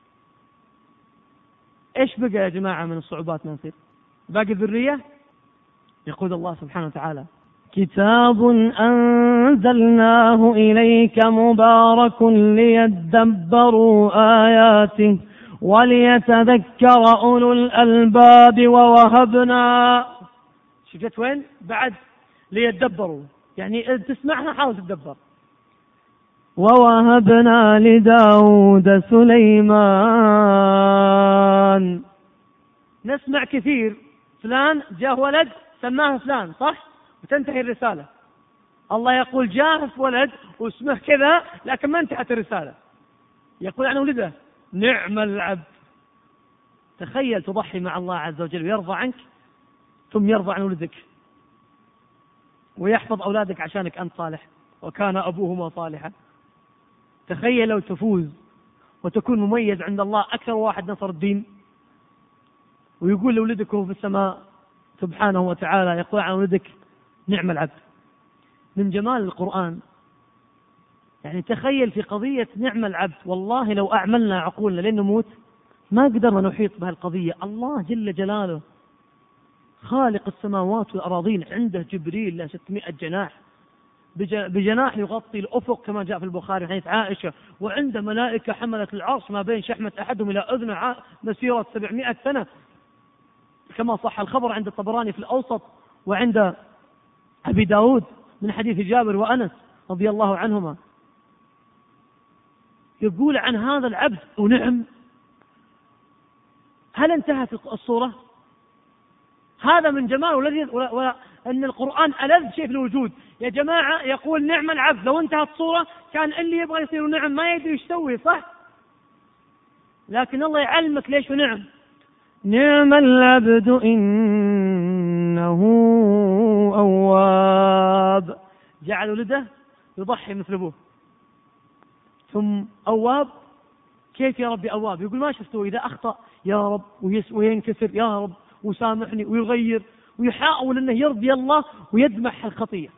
ايش بقى يا جماعة من الصعوبات ما نصير؟ باقي الذرية. يقول الله سبحانه وتعالى: كتاب أنزلناه إليك مبارك ليدبروا آياته وليتذكر أولو الألباب ووهبنا. شفت وين؟ بعد ليدبروا، يعني تسمعها حاول تدبر. ووهبنا لداود سليمان. نسمع كثير فلان جاء ولد سماه فلان، صح؟ وتنتهي الرسالة. الله يقول جاء ولد واسمه كذا لكن ما انتهت الرسالة. يقول عن ولده: نعم العبد. تخيل تضحي مع الله عز وجل ويرضى عنك ثم يرضى عن ولدك ويحفظ أولادك عشانك أنت صالح وكان أبوهما صالحا. تخيل لو تفوز وتكون مميز عند الله أكثر واحد نصر الدين، ويقول لولدك وهو في السماء سبحانه وتعالى يقول عن ولدك: نعم العبد. من جمال القرآن يعني تخيل في قضية نعم العبد. والله لو أعملنا عقولنا لين نموت ما قدرنا نحيط بهالقضية. الله جل جلاله خالق السماوات والأراضين عنده جبريل له 600 جناح، بجناح يغطي الأفق كما جاء في البخاري حديث عائشة، وعنده ملائكة حملة العرش ما بين شحمة أحدهم إلى أذنه مسيرة 700 سنة كما صح الخبر عند الطبراني في الأوسط وعند أبي داود من حديث جابر وأنس رضي الله عنهما. يقول عن هذا العبد: ونعم. هل انتهت الصورة؟ هذا من جماله الذي أن القرآن ألذ شيء في الوجود يا جماعة. يقول نعم العبد. لو انتهت الصورة كان اللي يبغى يصير نعم ما يدري ايش يسوي، صح؟ لكن الله يعلمك ليش ونعم. نعم العبد إنه أواب. جعل ولده يضحي مثل أبوه. ثم أواب. كيف يا ربي أواب؟ يقول ما شفته إذا أخطأ يا رب وينكسر يا رب وسامحني ويغير ويحاول أنه يرضي الله ويدمح الخطية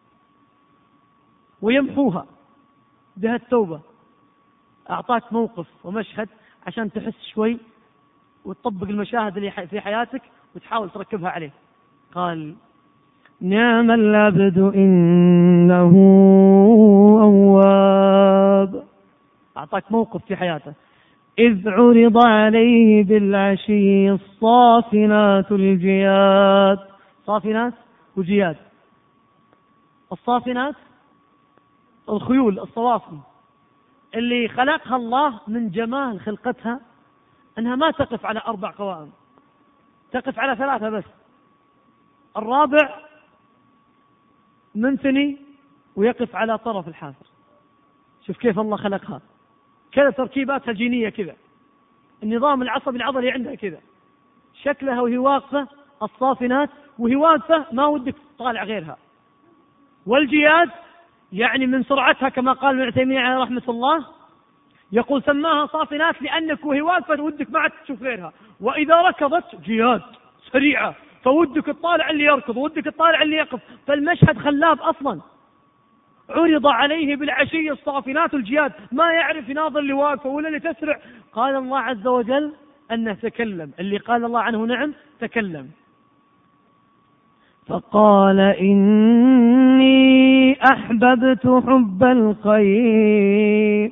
ويمحوها بها التوبة. أعطاك موقف ومشهد عشان تحس شوي وتطبق المشاهد اللي في حياتك وتحاول تركبها عليه. قال نعم العبد إنه أواب. أعطاك موقف في حياته إذ عرض عليه بالعشي الصافنات الجياد. صافنات وجياد. الصافنات الخيول الصوافن اللي خلقها الله من جمال خلقتها أنها ما تقف على 4 قوائم، تقف على 3 بس، الرابع منثني ويقف على طرف الحافر. شوف كيف الله خلقها، كذا تركيباتها جينية كذا، النظام العصبي العضلي عندها كذا، شكلها وهي واقفة الصافنات، وهي واقفة ما ودك تطالع غيرها. والجياد يعني من سرعتها كما قال ابن تيمية عليه رحمة الله، يقول سماها صافنات لأنك وهي واقفة ودك ما عاد تشوف غيرها، وإذا ركضت جياد سريعة فودك تطالع اللي يركض ودك تطالع اللي يقف، فالمشهد خلاب أصلا. عرض عليه بالعشي الصافنات الجياد، ما يعرف يناظر اللي واقفه ولا اللي تسرع. قال الله عز وجل أنه تكلم، اللي قال الله عنه نعم تكلم. فقال إني أحببت حب الخير،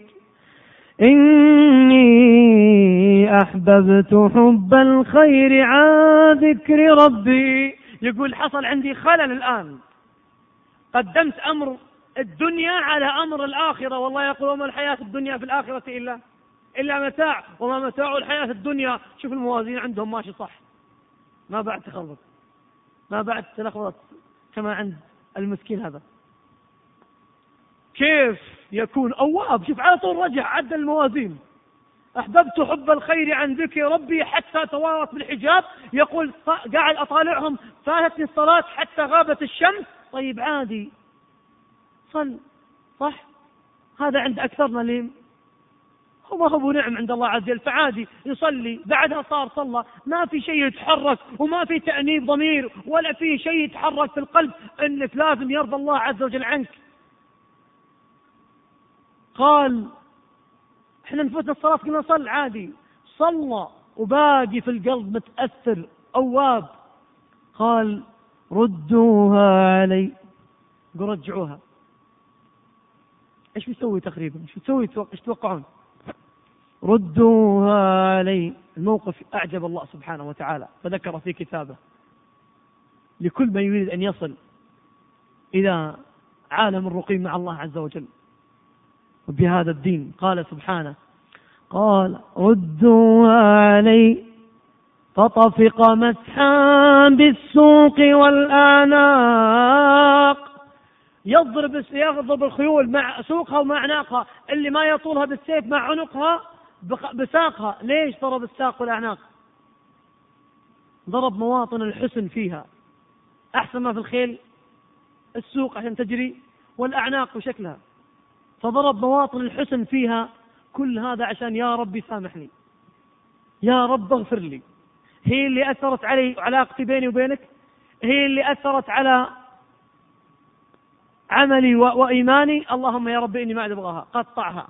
إني أحببت حب الخير عن ذكر ربي. يقول حصل عندي خلل الآن، قدمت أمر الدنيا على أمر الآخرة، والله يقول وما الحياة الدنيا في الآخرة إلا متاع وما متاع الحياة الدنيا. شوف الموازين عندهم ماشي صح، ما بعد تخلط، ما بعد تلخبط كما عند المسكين هذا. كيف يكون أواب؟ شوف على طول رجع عدل الموازين. أحببت حب الخير عن ذكر ربي حتى توارت بالحجاب. يقول قاعد أطالعهم فاتتني الصلاة حتى غابت الشمس. طيب عادي صل صح، هذا عند أكثرنا اللي هو نعم عند الله عز وجل، فعادي يصلي بعدها صلى، ما في شيء يتحرك وما في تأنيب ضمير ولا في شيء يتحرك في القلب أنك لازم يرضى الله عز وجل عنك. قال احنا نفوتنا الصلاة كنا نصلي عادي، صلى وباقي في القلب متأثر أواب. قال ردوها علي، قل رجعوها. ايش بيسوي تقريبا؟ ايش بيسوي؟ ايش تتوقعون؟ ردوها علي. الموقف أعجب الله سبحانه وتعالى، فذكر في كتابه لكل من يريد أن يصل إلى عالم الرقي مع الله عز وجل وبهذا الدين. قال سبحانه، قال ردوها علي فطفق مسحا بالسوق والأعناق. يضرب الخيول مع سوقها ومع أعناقها، اللي ما يطولها بالسيف مع عنقها بساقها. ليش ضرب الساق والأعناق؟ ضرب مواطن الحسن فيها، أحسن ما في الخيل السوق عشان تجري والأعناق وشكلها، فضرب مواطن الحسن فيها. كل هذا عشان يا ربي سامحني، يا رب اغفر لي. هي اللي أثرت علي علاقتي بيني وبينك، هي اللي أثرت على عملي وإيماني. اللهم يا رب إني ما عاد أبغاها، قطعها.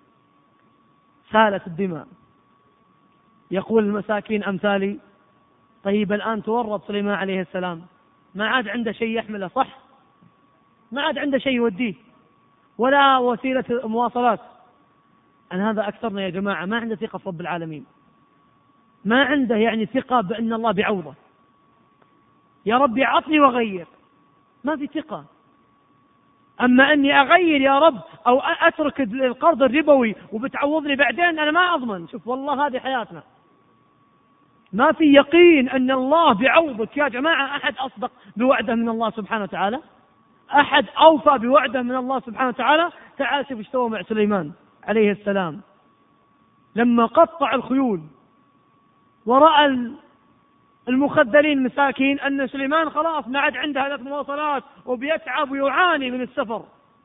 سالت الدماء. يقول المساكين أمثالي طيب الآن تورط سليمان عليه السلام، ما عاد عنده شيء يحمله، صح؟ ما عاد عنده شيء يوديه ولا وسيلة مواصلات. أن هذا أكثرنا يا جماعة ما عنده ثقة في رب العالمين، ما عنده يعني ثقة بأن الله بعوضه. يا ربي عطني وغير، ما في ثقة. أما أني أغير يا رب أو أترك القرض الربوي وبتعوضني بعدين، أنا ما أضمن. شوف والله هذه حياتنا، ما في يقين أن الله بعوضك يا جماعة. أحد أصدق بوعده من الله سبحانه وتعالى؟ أحد أوفى بوعده من الله سبحانه وتعالى؟ تعال شوف ايش سوى مع سليمان عليه السلام لما قطع الخيول ورأى المخذلين مساكين أن سليمان خلاص ما عاد عنده هذه المواصلات وبيتعب ويعاني من السفر.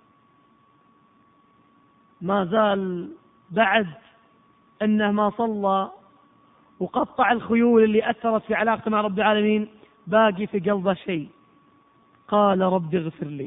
ما زال بعد أنه ما صلى وقطع الخيول اللي أثرت في علاقته مع رب العالمين، باقي في قلبه شيء. قال رب اغفر لي.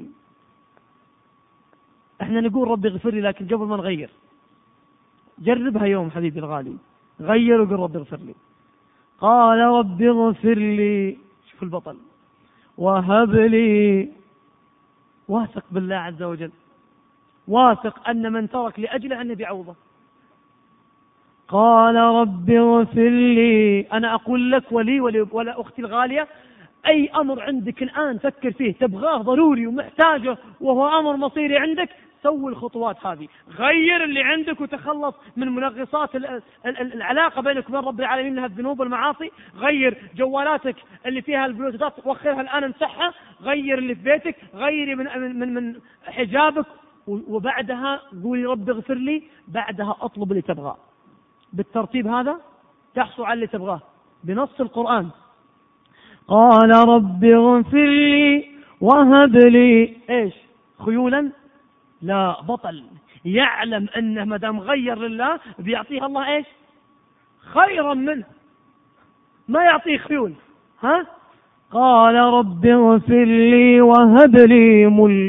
احنا نقول رب اغفر لي، لكن قبل ما نغير جربها يوم حبيبي الغالي، غير وقل رب اغفر لي. قال رب اغفر لي، شوف البطل، وهب لي. واثق بالله عز وجل، واثق أن من ترك لأجله أن بعوضه. قال رب اغفر لي. أنا أقول لك ولي ولا أختي الغالية، أي أمر عندك الآن فكر فيه تبغاه ضروري ومحتاجه وهو أمر مصيري عندك، سوي الخطوات هذه. غير اللي عندك وتخلص من منغصات العلاقة بينك وبين رب العالمين من الذنوب والمعاصي. غير جوالاتك اللي فيها البلوتوثات وخرها الآن امسحها. غير اللي في بيتك، غيري من حجابك، وبعدها قولي رب اغفر لي. بعدها اطلب اللي تبغاه بالترتيب هذا تحصل على اللي تبغاه بنص القرآن. قال رب اغفر لي وهب لي ايش؟ خيولا؟ لا، بطل يعلم انه ما دام غير لله بيعطيه الله ايش؟ خيرا منه، ما يعطيه خيول. قال رب اغفر لي وهب لي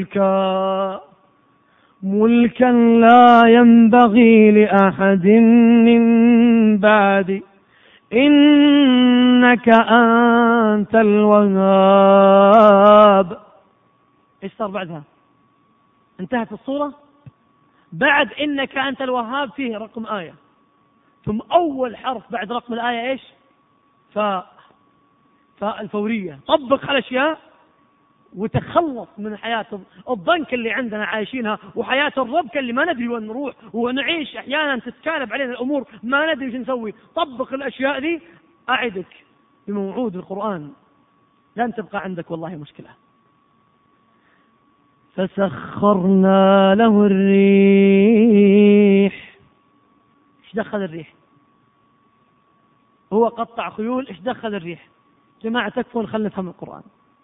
ملكا لا ينبغي لأحد من بعدي إنك أنت الوهاب. إيش صار بعدها؟ انتهت الصورة. بعد إنك أنت الوهاب فيه رقم آية، ثم أول حرف بعد رقم الآية إيش؟ فالفورية. طبق على الأشياء وتخلص من حياة الضنك اللي عندنا عايشينها، وحياة الربكة اللي ما ندري وين نروح ونعيش. أحيانا تتكالب علينا الأمور ما ندري وش نسوي. طبق الأشياء دي، أعدك بموعود القرآن لن تبقى عندك والله مشكلة. فسخرنا له الريح. ايش دخل الريح؟ هو قطع خيول، ايش دخل الريح؟ جماعة تكفون خلنا نفهم القرآن.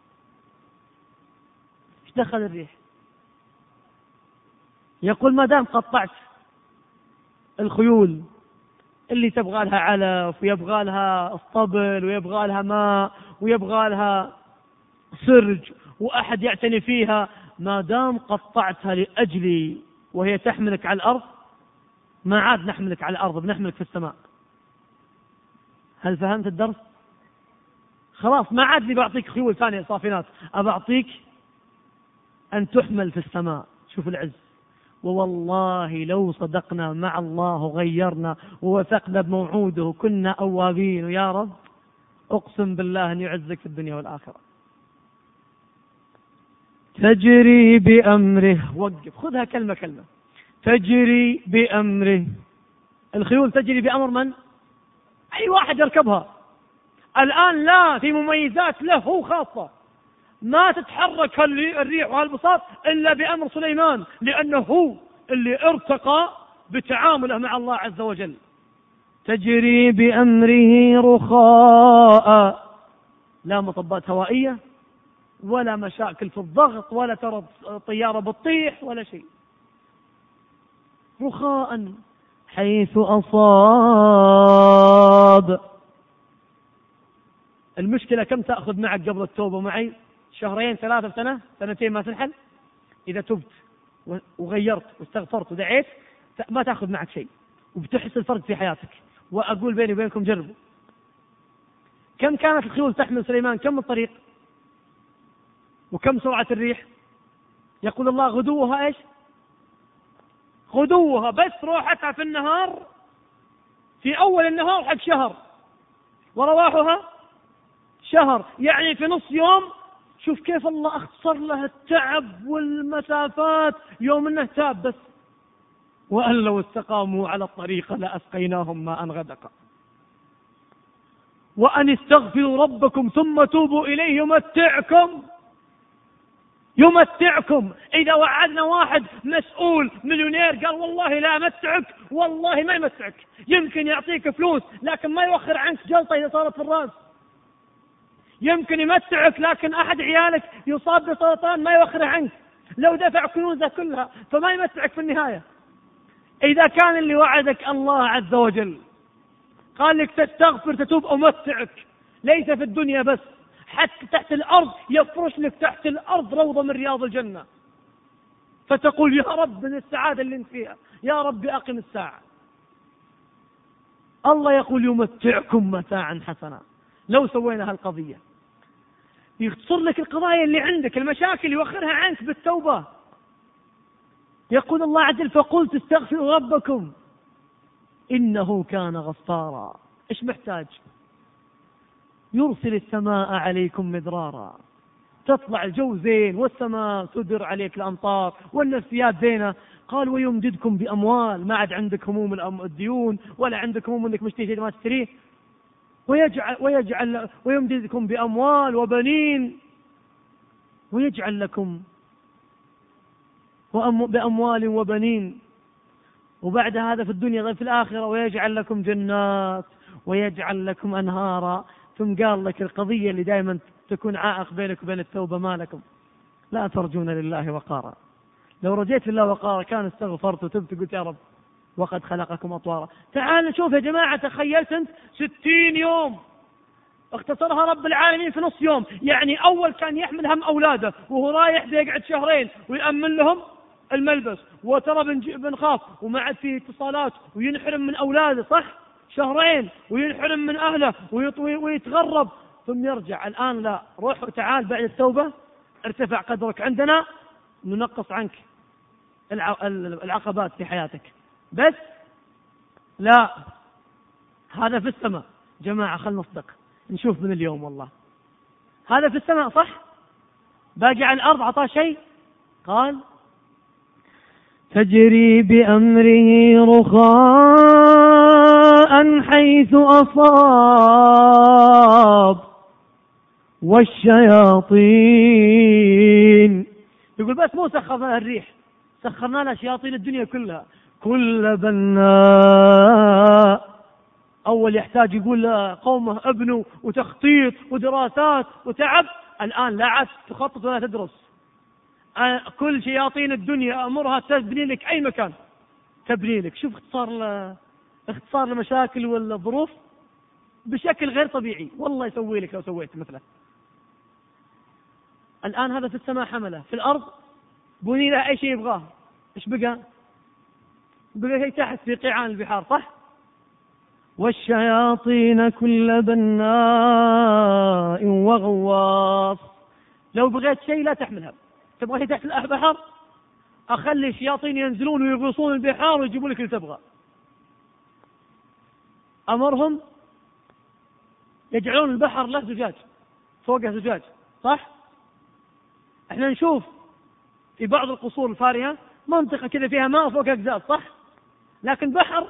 ايش دخل الريح؟ يقول ما دام قطعت الخيول اللي تبغى لها علف ويبغى لها اسطبل ويبغى لها ماء ويبغى لها سرج وأحد يعتني فيها، ما دام قطعتها لأجلي وهي تحملك على الأرض، ما عاد نحملك على الأرض، بنحملك في السماء. هل فهمت الدرس؟ خلاص ما عاد لي بعطيك خيول ثانية صافنات، أبعطيك أن تحمل في السماء. شوف العز. ووالله لو صدقنا مع الله غيرنا ووثقنا بموعوده كنا أوابين. ويا رب أقسم بالله أن يعزك في الدنيا والآخرة. تجري بأمره. وقف، خذها كلمة كلمة. تجري بأمره. الخيول تجري بأمر من؟ أي واحد يركبها. الآن لا، في مميزات له هو خاصة. ما تتحرك الريح وهالبساط إلا بأمر سليمان، لأنه هو اللي ارتقى بتعامله مع الله عز وجل. تجري بأمره رخاء، لا مطبات هوائية ولا مشاكل في الضغط ولا ترى طيارة بتطيح ولا شيء. رخاء حيث أصاب. المشكلة كم تأخذ معك قبل التوبة معي؟ 2 3 سنة 2 ما تنحل. إذا تبت وغيرت واستغفرت ودعيت ما تأخذ معك شيء، وبتحس الفرق في حياتك. وأقول بيني وبينكم جربوا. كم كانت الخيول تحمل سليمان؟ كم الطريق وكم سرعة الريح؟ يقول الله غدوها ايش؟ غدوها بس روحتها في النهار، في أول النهار حق شهر، ورواحها شهر، يعني في نص يوم. شوف كيف الله اختصر لها التعب والمسافات، يوم انه تاب بس. وأن لو استقاموا على الطريقة لأسقيناهم ماء غدقا. وأن استغفروا ربكم ثم توبوا إليه يمتعكم. إذا وعدنا واحد مسؤول مليونير قال والله لا أمتعك، والله ما يمتعك. يمكن يعطيك فلوس لكن ما يوخر عنك جلطة إذا صارت في الرأس. يمكن يمتعك لكن أحد عيالك يصاب بسرطان ما يوخره عنك لو دفع كنوزه كلها، فما يمتعك في النهاية. إذا كان اللي وعدك الله عز وجل قال لك تستغفر تتوب أمتعك، ليس في الدنيا بس، حتى تحت الأرض يفرش لك تحت الأرض روضة من رياض الجنة، فتقول يا رب من السعادة اللي انت فيها، يا رب أقم الساعة. الله يقول يمتعكم متاعا حسنا. لو سوينا هالقضية يختصر لك القضايا اللي عندك، المشاكل يوخرها عنك بالتوبة. يقول الله عز وجل فقلت استغفروا ربكم إنه كان غفارا. إيش محتاج؟ يرسل السماء عليكم مدرارا، تطلع الجو زين والسماء تدر عليك الأمطار والنفسيات زينة. قال ويمددكم بأموال، ما عاد عندك هموم الديون، ولا عندك هموم انك مشتري شيء ما تشتريه. ويمددكم بأموال وبنين، ويجعل لكم بأموال وبنين، وبعد هذا في الدنيا غير في الآخرة، ويجعل لكم جنات ويجعل لكم أنهارا. ثم قال لك القضية اللي دائما تكون عائق بينك وبين التوبة، ما لكم لا ترجون لله وقارا. لو رجيت لله وقارا كان استغفرت وتبت قلت يا رب وقد خلقكم أطوارا. تعال نشوف يا جماعة، تخيلت أنت 60 يوم اختصرها رب العالمين في نص يوم. يعني أول كان يحمل هم أولاده وهو رايح بيقعد شهرين ويأمن لهم الملبس، وترى بنخاف وما عاد فيه اتصالات وينحرم من أولاده، صح؟ شهرين وينحرم من أهله ويتغرب، ثم يرجع. الآن لا، روح وتعال بعد التوبة ارتفع قدرك عندنا، ننقص عنك العقبات في حياتك. بس لا، هذا في السماء. جماعة خلنا نصدق، نشوف من اليوم والله هذا في السماء صح. باقي على الأرض عطاه شيء، قال تجري بأمره رخاء حيث أصاب والشياطين. يقول بس مو سخرنا لها الريح، سخرنا لها شياطين الدنيا كلها. كل بناء، أول يحتاج يقول قومه ابنوا وتخطيط ودراسات وتعب، الآن لا عاد تخطط ولا تدرس. كل شياطين الدنيا أمرها تبني لك أي مكان، تبني لك. شوف اختصار المشاكل والظروف بشكل غير طبيعي، والله يسوي لك لو سويت مثله. الآن هذا في السماء حمله، في الأرض بني له أي شيء يبغاه. إيش بقى؟ بقى شيء تحت في قيعان البحار، صح؟ والشياطين كل بناء وغواص. لو بغيت شيء لا تحملها، تبغى شيء تحت البحر، أخلي الشياطين ينزلون ويغوصون البحار ويجيبون لك اللي تبغى. أمرهم يجعلون البحر له زجاج، فوقه زجاج، صح؟ احنا نشوف في بعض القصور الفارهة منطقة كذا فيها ماء وفوقها قزاز، صح؟ لكن بحر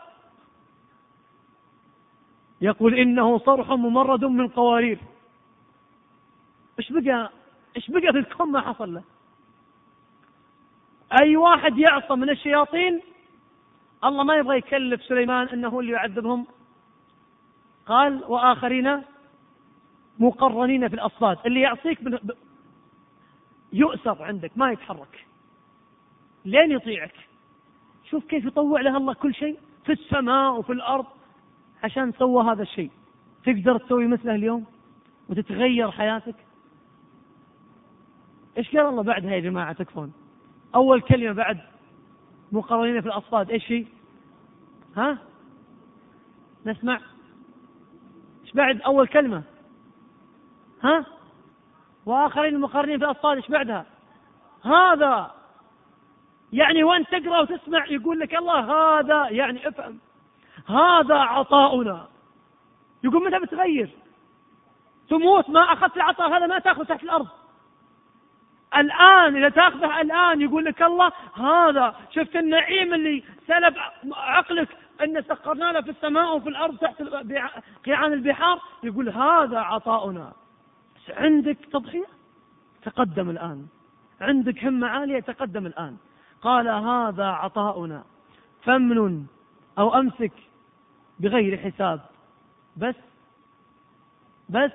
يقول إنه صرح ممرد من قوارير. إيش بقى في الكون ما حصل له؟ أي واحد يعصى من الشياطين الله ما يبغى يكلف سليمان أنه هو اللي يعذبهم. قال وآخرين مقرنين في الأصفاد. اللي يعصيك يؤسر عندك ما يتحرك لين يطيعك. شوف كيف يطوع له الله كل شيء في السماء وفي الأرض عشان سوى هذا الشيء. تقدر تسوي مثله اليوم وتتغير حياتك؟ إيش قال الله بعدها يا جماعة تكفون؟ أول كلمة بعد مقرنين في الأصفاد إيش هي؟ ها؟ نسمع إيش بعد أول كلمة؟ ها؟ وآخرين مقرنين في الأصفاد إيش بعدها؟ هذا. يعني وأنت تقرأ وتسمع يقول لك الله هذا، يعني افهم هذا عطاؤنا. يقول متى بتغير؟ تموت ما أخذت العطاء هذا ما تأخذ تحت الأرض. الآن إذا تأخذه الآن يقول لك الله هذا. شفت النعيم اللي سلب عقلك أن سخرنا له في السماء وفي الأرض تحت قيعان البحار، يقول هذا عطاؤنا. عندك تضحية تقدم الآن، عندك همة عالية تقدم الآن. قال هذا عطاؤنا فامنن أو أمسك بغير حساب. بس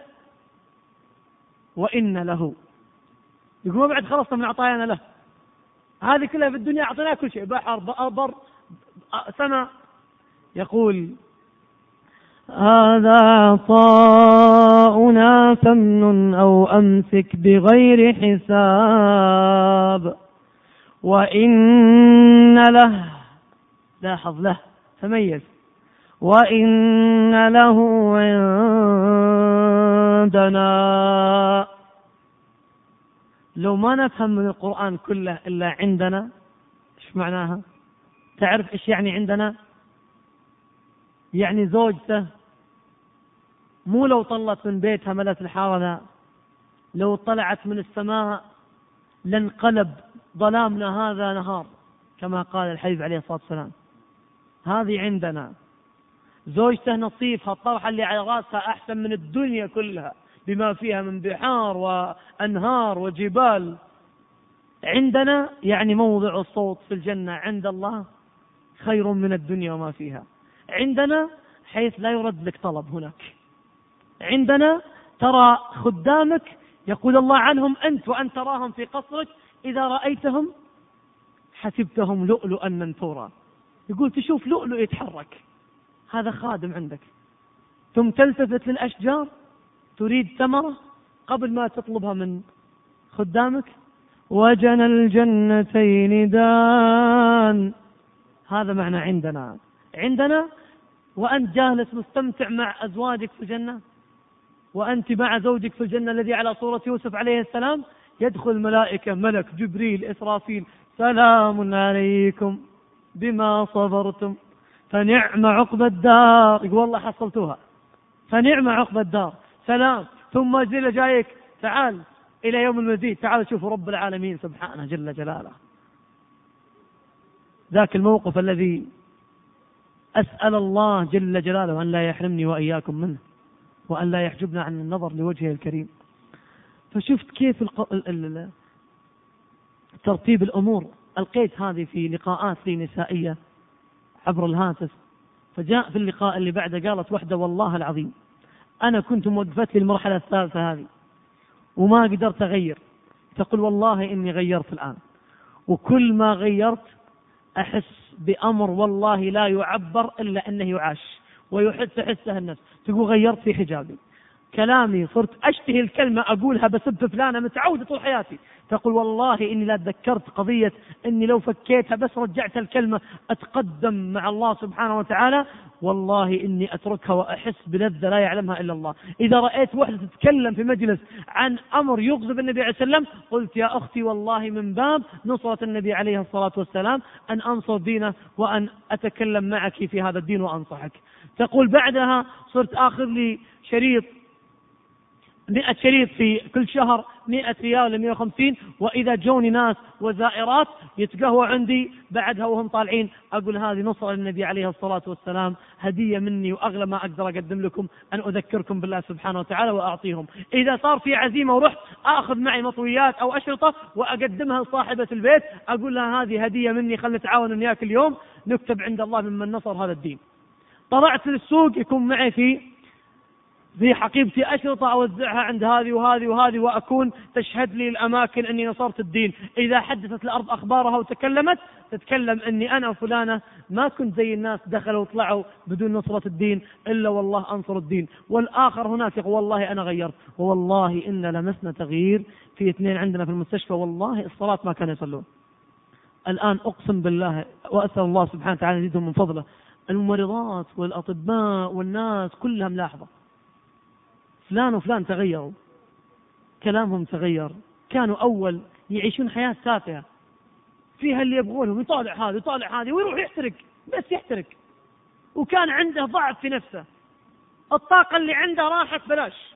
وإن له. يقول ما بعد خلصنا من عطايانا له، هذه كلها في الدنيا أعطيناه كل شيء، بحر بر سماء. يقول هذا عطاؤنا فامنن أو أمسك بغير حساب وإن له. لاحظ له، تميز. وإن له عندنا. لو ما نفهم من القرآن كله إلا عندنا، إيش معناها؟ تعرف إيش يعني عندنا؟ يعني زوجته مو لو طلت من بيتها ملت الحارة، لا، لو طلعت من السماء لانقلب ظلامنا هذا نهار، كما قال الحبيب عليه الصلاة والسلام. هذه عندنا. زوجته نصيفها، الطرحة اللي على رأسها أحسن من الدنيا كلها بما فيها من بحار وأنهار وجبال. عندنا يعني موضع الصوت في الجنة عند الله خير من الدنيا وما فيها. عندنا حيث لا يرد لك طلب هناك. عندنا ترى خدامك يقول الله عنهم أنت وأن تراهم في قصرك إذا رأيتهم حسبتهم لؤلؤا منثورا. يقول تشوف لؤلؤ يتحرك، هذا خادم عندك. ثم تلتفت للأشجار تريد ثمرة قبل ما تطلبها من خدامك. وجنى الجنتين دان، هذا معنى عندنا. عندنا وأنت جالس مستمتع مع أزواجك في الجنة، وأنت مع زوجك في الجنة الذي على صورة يوسف عليه السلام، يدخل الملائكة، ملك جبريل إسرافيل، سلام عليكم بما صبرتم فنعم عقبى الدار. يقول والله حصلتوها، فنعم عقبى الدار، سلام. ثم جل جايك تعال إلى يوم المزيد، تعال شوفوا رب العالمين سبحانه جل جلاله. ذاك الموقف الذي أسأل الله جل جلاله أن لا يحرمني وإياكم منه، وأن لا يحجبنا عن النظر لوجهه الكريم. فشفت كيف ترتيب الأمور. ألقيت هذه في لقاءات لي نسائية عبر الهاتف، فجاء في اللقاء اللي بعده قالت وحدة والله العظيم أنا كنت موقفت لي المرحلة الثالثة هذه وما قدرت أغير. تقول والله إني غيرت الآن، وكل ما غيرت أحس بأمر والله لا يعبر إلا أنه يعاش ويحسه النفس. تقول غيرت في حجابي، كلامي صرت أشتهي الكلمة أقولها بسب فلانة متعودة طول حياتي. تقول والله إني لا تذكرت قضية إني لو فكيتها بس رجعت الكلمة أتقدم مع الله سبحانه وتعالى، والله إني أتركها وأحس بلذة لا يعلمها إلا الله. إذا رأيت وحدة تتكلم في مجلس عن أمر يغضب النبي عليه السلام قلت يا أختي والله من باب نصرة النبي عليه الصلاة والسلام أن أنصر دينه وأن أتكلم معك في هذا الدين وأنصحك. تقول بعدها صرت آخذ لي شريط 100 شريط في كل شهر 100 ريال ل150، وإذا جوني ناس وزائرات يتقهوى عندي بعدها وهم طالعين أقول هذه نصرة للنبي عليه الصلاة والسلام، هدية مني وأغلى ما أقدر أقدم لكم أن أذكركم بالله سبحانه وتعالى وأعطيهم. إذا صار في عزيمة ورحت أخذ معي مطويات أو أشرطة وأقدمها لصاحبة البيت أقول لها هذه هدية مني، خلنا نتعاون وياك اليوم نكتب عند الله ممن نصر هذا الدين. طلعت للسوق يكون معي في حقيبتي أشرطة أوزعها عند هذه وهذه وهذه وأكون تشهد لي الأماكن أني نصرت الدين. إذا حدثت الأرض أخبارها وتكلمت تتكلم أني أنا وفلانة ما كنت زي الناس دخلوا وطلعوا بدون نصرة الدين إلا والله أنصر الدين. والآخر هناك يقول والله أنا غيرت، والله إن لمسنا تغيير في 2 عندنا في المستشفى والله الصلاة ما كانوا يصلون. الآن أقسم بالله وأسأل الله سبحانه وتعالى يزيدهم من فضله، الممرضات والأطباء والناس كلها ملاحظة فلان وفلان تغيروا، كلامهم تغير. كانوا أول يعيشون حياة تافهة فيها اللي يبغونه، يطالع هذا يطالع هذه ويروح يحترق بس يحترق، وكان عنده ضعف في نفسه، الطاقة اللي عنده راحت بلاش،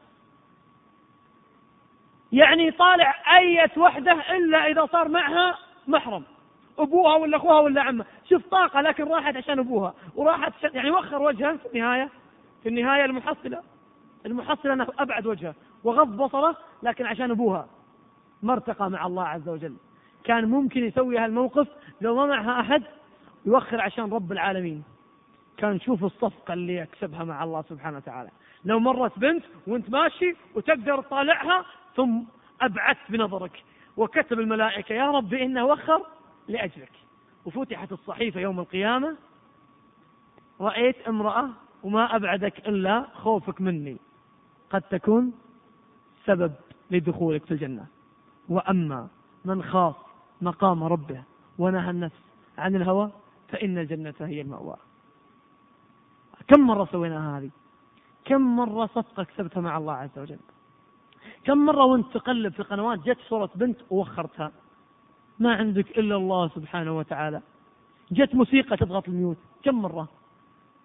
يعني يطالع أي وحدة إلا إذا صار معها محرم أبوها ولا أخوها ولا عمها. شوف طاقة لكن راحت عشان أبوها وراحت يعني وخر وجهها في النهاية المحصلة أنه أبعد وجهه وغض بصره، لكن عشان أبوها ما ارتقى مع الله عز وجل. كان ممكن يسوي هالموقف لو ما معها أحد يوخر عشان رب العالمين. كان شوف الصفقة اللي يكسبها مع الله سبحانه وتعالى. لو مرت بنت وانت ماشي وتقدر تطالعها ثم أبعدت بنظرك وكتب الملائكة يا رب إنه وخر لأجلك، وفتحت الصحيفة يوم القيامة رأيت امرأة وما أبعدك إلا خوفك مني قد تكون سبب لدخولك في الجنة. وأما من خاف مقام ربه ونهى النفس عن الهوى فإن الجنة هي المأوى. كم مرة سوينا هذه؟ كم مرة صفقة كسبتها مع الله عز وجل؟ كم مرة وانت تقلب في قنوات جت صورة بنت ووخرتها، ما عندك إلا الله سبحانه وتعالى. جت موسيقى تضغط الميوت، كم مرة؟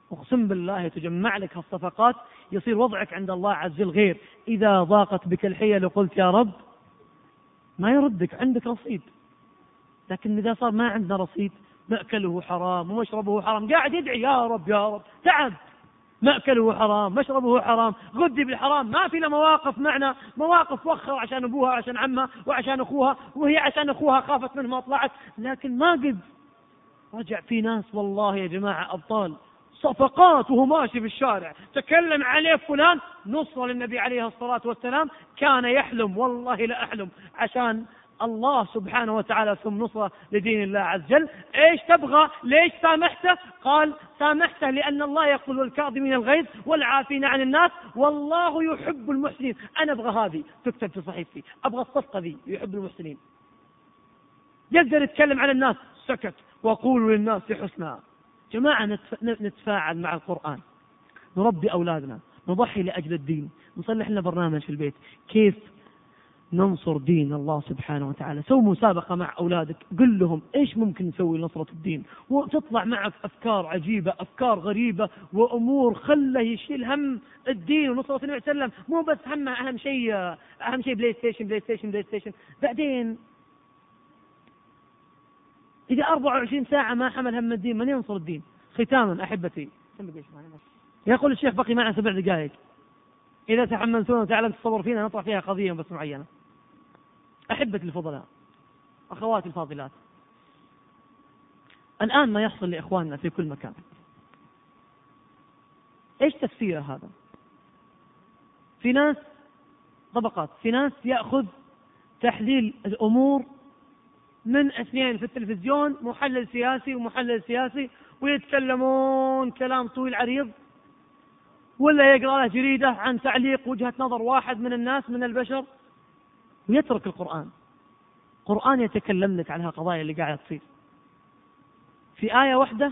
أقسم بالله تجمع لك هالصفقات، يصير وضعك عند الله عز وجل غير. إذا ضاقت بك الحيل قلت يا رب، ما يردك، عندك رصيد. لكن إذا صار ما عندنا رصيد، مأكله حرام ومشربه حرام، قاعد يدعي يا رب يا رب، تعب. مأكله حرام، مشربه حرام، غذي بالحرام، ما في له مواقف معنا، مواقف وخر عشان أبوها وعشان عمها وعشان أخوها، وهي عشان أخوها خافت منه ما طلعت، لكن ما قد رجع. في ناس والله يا جماعة أبطال، صفقات وهو ماشي في الشارع تكلم عليه فلان، نصرة للنبي عليه الصلاة والسلام، كان يحلم والله لا أحلم عشان الله سبحانه وتعالى، ثم نصرة لدين الله عز وجل. ايش تبغى؟ ليش سامحته؟ قال سامحته لأن الله يقول والكاظمين الغيظ والعافين عن الناس والله يحب المحسنين. أنا أبغى هذه تكتب في صحيفتي، أبغى الصفقة ذي، يحب المحسنين. يقدر يتكلم عن الناس، سكت. وقولوا للناس حسنا. جماعة نتفاعل مع القرآن، نربي أولادنا، نضحي لأجل الدين، نصلح لنا برنامج في البيت كيف ننصر دين الله سبحانه وتعالى. سوي مسابقة مع أولادك، قل لهم إيش ممكن نسوي لنصرة الدين، وتطلع معك أفكار عجيبة، أفكار غريبة، وأمور خله يشيل هم الدين ونصرة النبي صلى الله عليه وسلم. مو بس همه أهم شيء بلاي ستيشن. بعدين إذا 24 ساعة ما حمل هم الدين، من ينصر الدين؟ ختاما أحبتي، يقول الشيخ بقي معنا 7 دقائق، إذا تحملتون وتعلمت الصبر فينا نطرح فيها قضية بس معينة. أحبتي الفضلاء، أخواتي الفاضلات، الآن ما يحصل لإخواننا في كل مكان، إيش تفسير هذا؟ في ناس طبقات، في ناس يأخذ تحليل الأمور من 2 في التلفزيون، محلل سياسي ومحلل سياسي، ويتكلمون كلام طويل عريض، ولا يقرأ له جريدة عن تعليق وجهة نظر واحد من الناس من البشر، ويترك القرآن. القرآن يتكلم لك عن هالقضايا اللي قاعدة تصير في آية واحدة،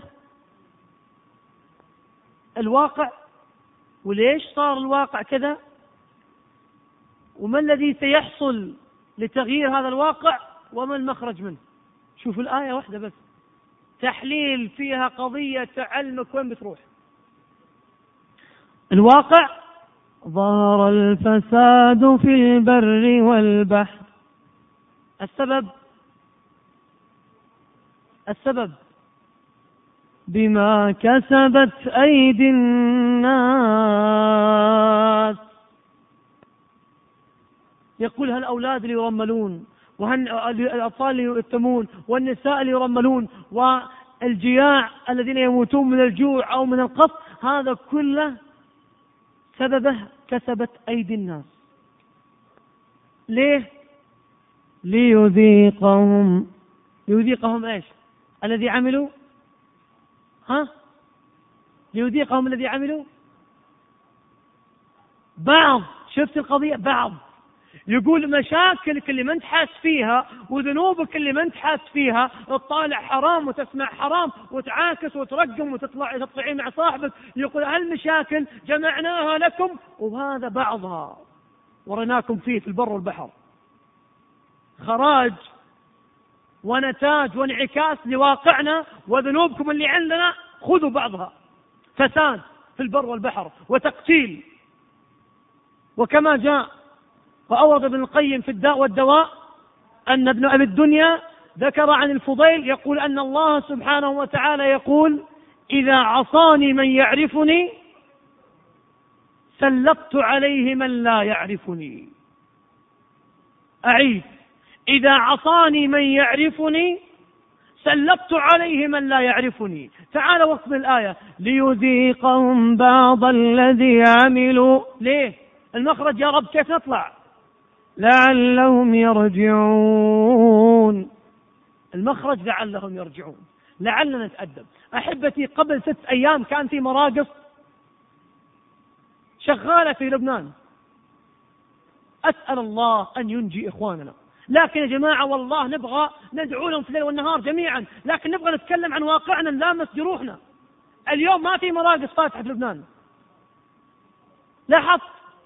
الواقع، وليش صار الواقع كذا، وما الذي سيحصل لتغيير هذا الواقع، وما المخرج منه. شوف الآية واحدة بس، تحليل فيها قضية تعلمك وين بتروح. الواقع: ظهر الفساد في البر والبحر. السبب بما كسبت أيدي الناس. يقول هالأولاد اللي يرملون، والأطفال اللي يؤتمون، والنساء اللي يرملون، والجياع الذين يموتون من الجوع أو من القصف، هذا كله سببه كسبت أيدي الناس. ليه؟ ليذيقهم إيش؟ الذي عملوا، ليذيقهم الذي عملوا بعض. شفت القضية؟ بعض. يقول مشاكلك اللي ما انت حاس فيها وذنوبك اللي ما انت حاس فيها، تطالع حرام وتسمع حرام وتعاكس وترقم وتطلعين مع صاحبك، يقول هالمشاكل جمعناها لكم وهذا بعضها ورناكم فيه في البر والبحر، خراج ونتاج وانعكاس لواقعنا وذنوبكم اللي عندنا، خذوا بعضها، فساد في البر والبحر وتقتيل. وكما جاء وأورد ابن القيم في الداء والدواء أن ابن أبي الدنيا ذكر عن الفضيل يقول أن الله سبحانه وتعالى يقول: إذا عصاني من يعرفني سلطت عليه من لا يعرفني. أعيد: إذا عصاني من يعرفني سلطت عليه من لا يعرفني. تعال وصف الآية: ليذيقهم بعض الذي عملوا. ليه؟ المخرج يا رب كيف نطلع؟ لعلهم يرجعون. المخرج لعلهم يرجعون، لعلنا نتأدب. أحبتي، قبل 6 أيام كان في مراقص شغالة في لبنان، أسأل الله أن ينجي إخواننا. لكن يا جماعة والله نبغى ندعو لهم في الليل والنهار جميعا، لكن نبغى نتكلم عن واقعنا نلامس جروحنا. اليوم ما في مراقص فاتحة في لبنان، لاحظت؟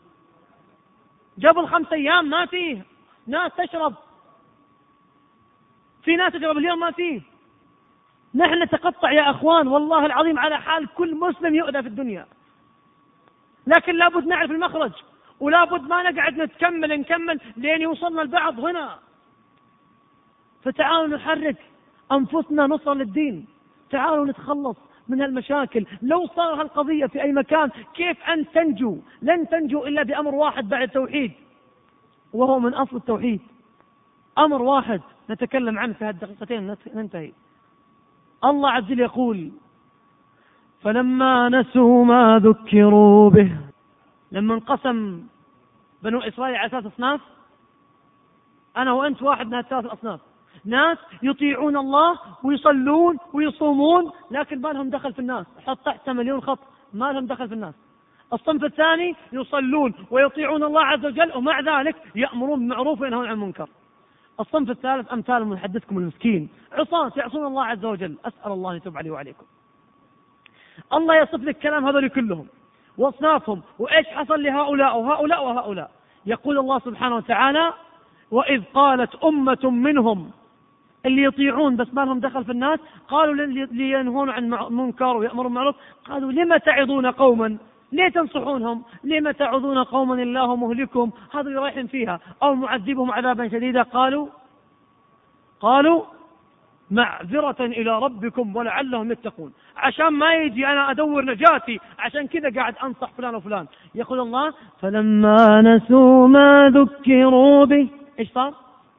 قبل 5 أيام ما فيه ناس تشرب، في ناس تشرب، اليوم ما فيه. نحن نتقطع يا أخوان والله العظيم على حال كل مسلم يؤذى في الدنيا، لكن لابد نعرف المخرج، ولابد ما نقعد نكمل لين يوصلنا البعض هنا. فتعالوا نحرك أنفسنا نصر للدين، تعالوا نتخلص من هالمشاكل. لو صار هالقضية في أي مكان كيف أن تنجو؟ لن تنجو إلا بأمر واحد بعد التوحيد، وهو من أصل التوحيد. أمر واحد نتكلم عنه في هالدقيقتين ننتهي. الله عز وجل يقول: فلما نسوا ما ذكروا به. لما انقسم بنو إسرائيل على 3 أصناف، أنا وأنت واحد من هالثلاث الأصناف. ناس يطيعون الله ويصلون ويصومون لكن ما لهم دخل في الناس، حط تحت 1,000,000 خط، ما لهم دخل في الناس. الصنف الثاني يصلون ويطيعون الله عز وجل ومع ذلك يأمرون بالمعروف وينهون عن المنكر. الصنف الثالث أمثال محدثكم المسكين، عصاة يعصون الله عز وجل. أسأل الله أن يتوب علي وعليكم. الله يصف لك كلام هذول كلهم واصنافهم وإيش حصل لهؤلاء وهؤلاء وهؤلاء. يقول الله سبحانه وتعالى: وإذ قالت أمة منهم، اللي يطيعون بس ما لهم دخل في الناس، قالوا لينهون عن منكر ويأمرون بالمعروف، قالوا لما تعظون قوما، ليه تنصحونهم؟ لما تعظون قوما الله مهلكهم، هذا رايحين فيها، أو معذبهم عذابا شديدا. قالوا معذرة إلى ربكم ولعلهم يتقون. عشان ما يجي أنا أدور نجاتي، عشان كذا قاعد أنصح فلان وفلان. يقول الله: فلما نسوا ما ذكروا به، إيش صار؟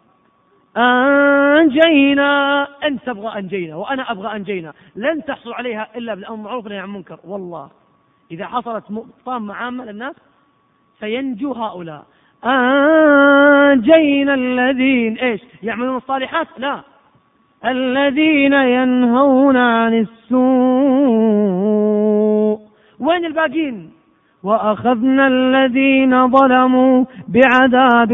أنجينا. أنت تبغى أنجينا وأنا أبغى أنجينا، لن تحصل عليها إلا بالأمر بالمعروف والنهي عن المنكر. والله إذا حصلت طامة عامة للناس سينجو هؤلاء. أنجينا الذين إيش يعملون الصالحات، لا، الذين ينهون عن السوء. وين الباقين؟ وأخذنا الذين ظلموا بعذاب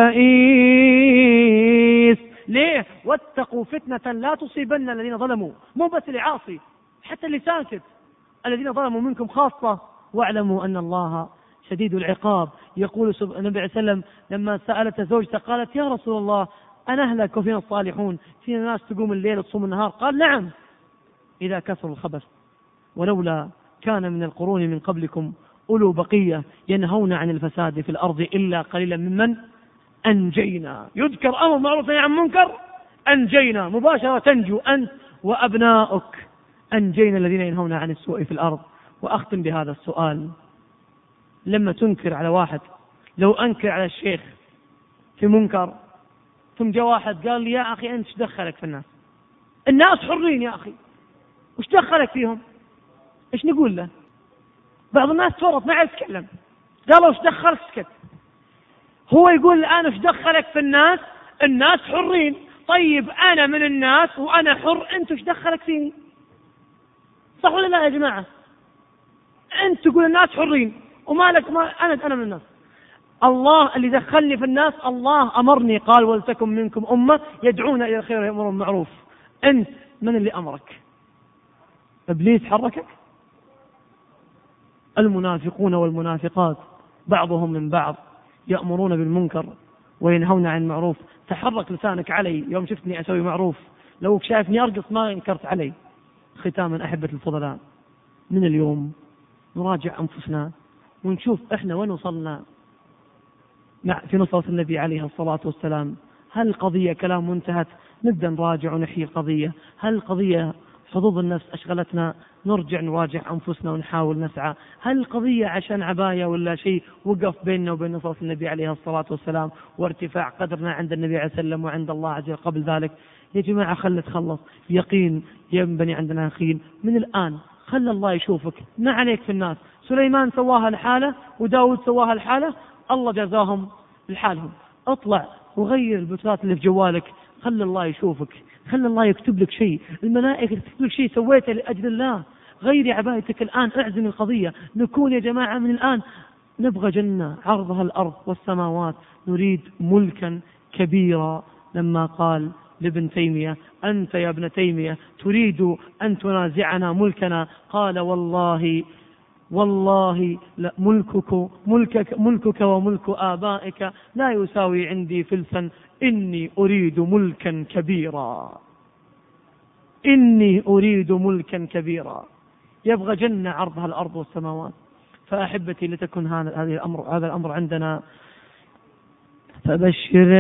بئيس. ليه؟ واتقوا فتنة لا تصيبن الذين ظلموا، مو بس اللي عاصي، حتى اللي ساكت. الذين ظلموا منكم خاصة، واعلموا أن الله شديد العقاب. يقول النبي عليه وسلم لما سألت زوجته قالت: يا رسول الله أنا أهلك وفينا الصالحون، فينا ناس تقوم الليل وتصوم النهار. قال: نعم إذا كثر الخبث، ولولا كان من القرون من قبلكم أولو بقية ينهون عن الفساد في الأرض إلا قليلا ممن أنجينا. يذكر أمر معروف عن منكر، أنجينا مباشرة، تنجو أنت وأبناؤك. أنجينا الذين ينهون عن السوء في الأرض. وأختم بهذا السؤال: لما تنكر على واحد، لو أنكر على الشيخ في منكر ثم جاء واحد قال لي: يا أخي أنت ايش دخلك في الناس؟ الناس حرين يا أخي، وش دخلك فيهم؟ ايش نقول له؟ بعض الناس تورط ما يعرف يتكلم، قالوا ايش دخلك؟ سكت. هو يقول الآن ايش دخلك في الناس؟ الناس حرين. طيب أنا من الناس وأنا حر، أنت ايش دخلك فيني؟ صح ولا لا يا جماعة؟ أنت تقول الناس حرين ومالك، ما أنا من الناس. الله اللي دخلني في الناس، الله أمرني قال: ولتكن منكم أمة يدعون إلى الخير ويأمرون بالمعروف. أنت من اللي أمرك؟ إبليس حركك؟ المنافقون والمنافقات بعضهم من بعض يأمرون بالمنكر وينهون عن المعروف. تحرك لسانك علي يوم شفتني أسوي معروف، لو شايفني أرقص ما انكرت علي. ختاما أحبة الفضلاء، من اليوم نراجع أنفسنا ونشوف إحنا وين وصلنا في نصرة النبي عليه الصلاة والسلام. هل القضية كلام منتهت؟ نبدأ نراجع ونحيي القضية. هل القضية حظوظ النفس أشغلتنا؟ نرجع نراجع أنفسنا ونحاول نسعى. هل القضية عشان عباية ولا شيء وقف بيننا وبين نصرة النبي عليه الصلاة والسلام وارتفاع قدرنا عند النبي عليه السلام وعند الله عز وجل قبل ذلك؟ يا جماعة خلنا نتخلص يقين ينبني عندنا يقين من الآن. خلى الله يشوفك، ما عليك في الناس. سليمان سواها الحالة وداود سواها الحالة، الله جزاهم لحالهم. اطلع وغير البوتات اللي في جوالك، خلى الله يشوفك، خلى الله يكتب لك شيء، الملائكة تكتب لك شيء سويته لأجل الله. غيري عبايتك الآن، اعزم القضية. نكون يا جماعة من الآن نبغى جنة عرضها الأرض والسماوات، نريد ملكا كبيرا. لما قال لابن تيمية: أنت يا ابن تيمية تريد أن تنازعنا ملكنا؟ قال: والله لا، ملكك وملك آبائك لا يساوي عندي فلسا، إني أريد ملكا كبيرا. إني أريد ملكا كبيرا. يبغى جنة عرضها الأرض والسماوات. فأحبتي لتكن هذا الأمر عندنا. فبشر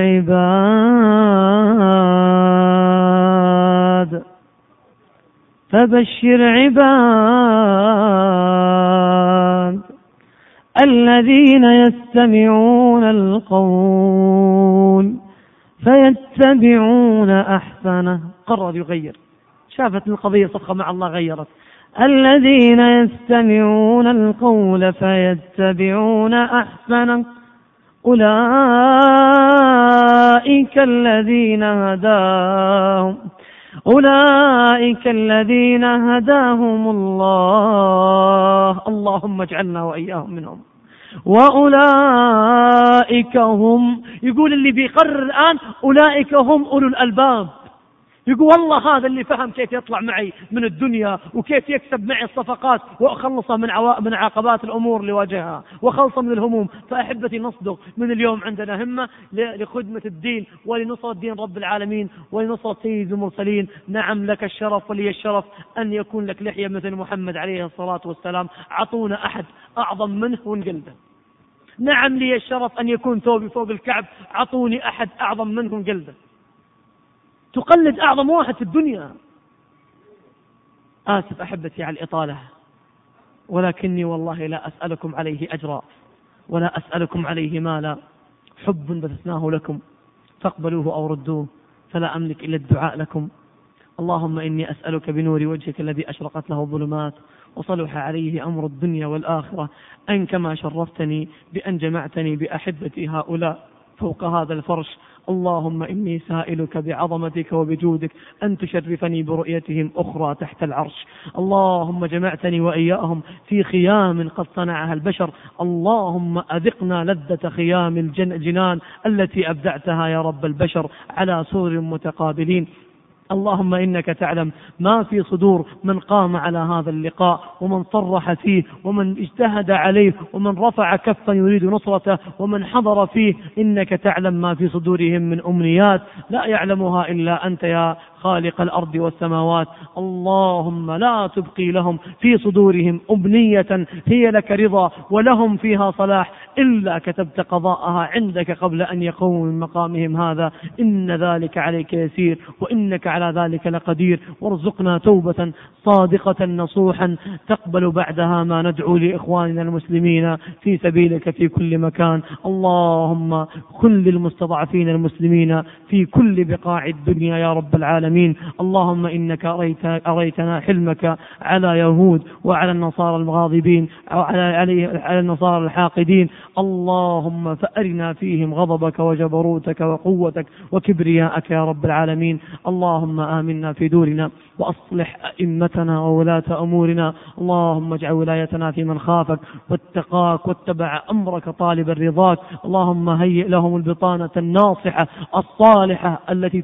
عباد الذين يستمعون القول فيتبعون أحسنه. قرر يغير، شافت القضية صفقة مع الله غيرت. الذين يستمعون القول فيتبعون أحسنه أولئك الذين هداهم الله. اللهم اجعلنا وإياهم منهم. وأولئك هم، يقول اللي بيقرر الآن أولئك هم أولو الألباب. يقول والله هذا اللي فهم كيف يطلع معي من الدنيا وكيف يكسب معي الصفقات وأخلصه من عقبات الأمور اللي واجهها وخلصه من الهموم. فأحبتي نصدق من اليوم عندنا همة لخدمة الدين ولنصرة دين رب العالمين ولنصرة سيد المرسلين. نعم لك الشرف ولي الشرف أن يكون لك لحية مثل محمد عليه الصلاة والسلام. عطونا أحد أعظم منه ونقلده. نعم لي الشرف أن يكون ثوبي فوق الكعب. عطوني أحد أعظم منه ونقلده. تقلد أعظم واحد في الدنيا. آسف أحبتي على الإطالة، ولكني والله لا أسألكم عليه أجرا ولا أسألكم عليه مالا. حب بثناه لكم فاقبلوه أو ردوه، فلا أملك إلا الدعاء لكم. اللهم إني أسألك بنور وجهك الذي أشرقت له الظلمات وصلح عليه أمر الدنيا والآخرة أن كما شرفتني بأن جمعتني بأحبتي هؤلاء فوق هذا الفرش. اللهم إني سائلك بعظمتك وبجودك أن تشرفني برؤيتهم أخرى تحت العرش. اللهم جمعتني وإياهم في خيام قد صنعها البشر. اللهم أذقنا لذة خيام الجنان التي أبدعتها يا رب البشر على سور متقابلين. اللهم إنك تعلم ما في صدور من قام على هذا اللقاء ومن صرح فيه ومن اجتهد عليه ومن رفع كفا يريد نصرته ومن حضر فيه. إنك تعلم ما في صدورهم من أمنيات لا يعلمها إلا أنت يا خالق الأرض والسماوات. اللهم لا تبقي لهم في صدورهم أمنية هي لك رضا ولهم فيها صلاح إلا كتبت قضاءها عندك قبل أن يقوموا من مقامهم هذا. إن ذلك عليك يسير وإنك على ذلك لقدير. وارزقنا توبة صادقة نصوحا تقبل بعدها ما ندعو لإخواننا المسلمين في سبيلك في كل مكان. اللهم كن للمستضعفين المسلمين في كل بقاع الدنيا يا رب العالمين. اللهم إنك أريتنا حلمك على يهود وعلى النصارى المغاضبين على النصارى الحاقدين. اللهم فأرنا فيهم غضبك وجبروتك وقوتك وكبرياءك يا رب العالمين. اللهم آمنا في دورنا وأصلح أئمتنا وولاة أمورنا. اللهم اجعل ولايتنا في من خافك واتقاك واتبع أمرك طالب رضاك. اللهم هيئ لهم البطانة الناصحة الصالحة التي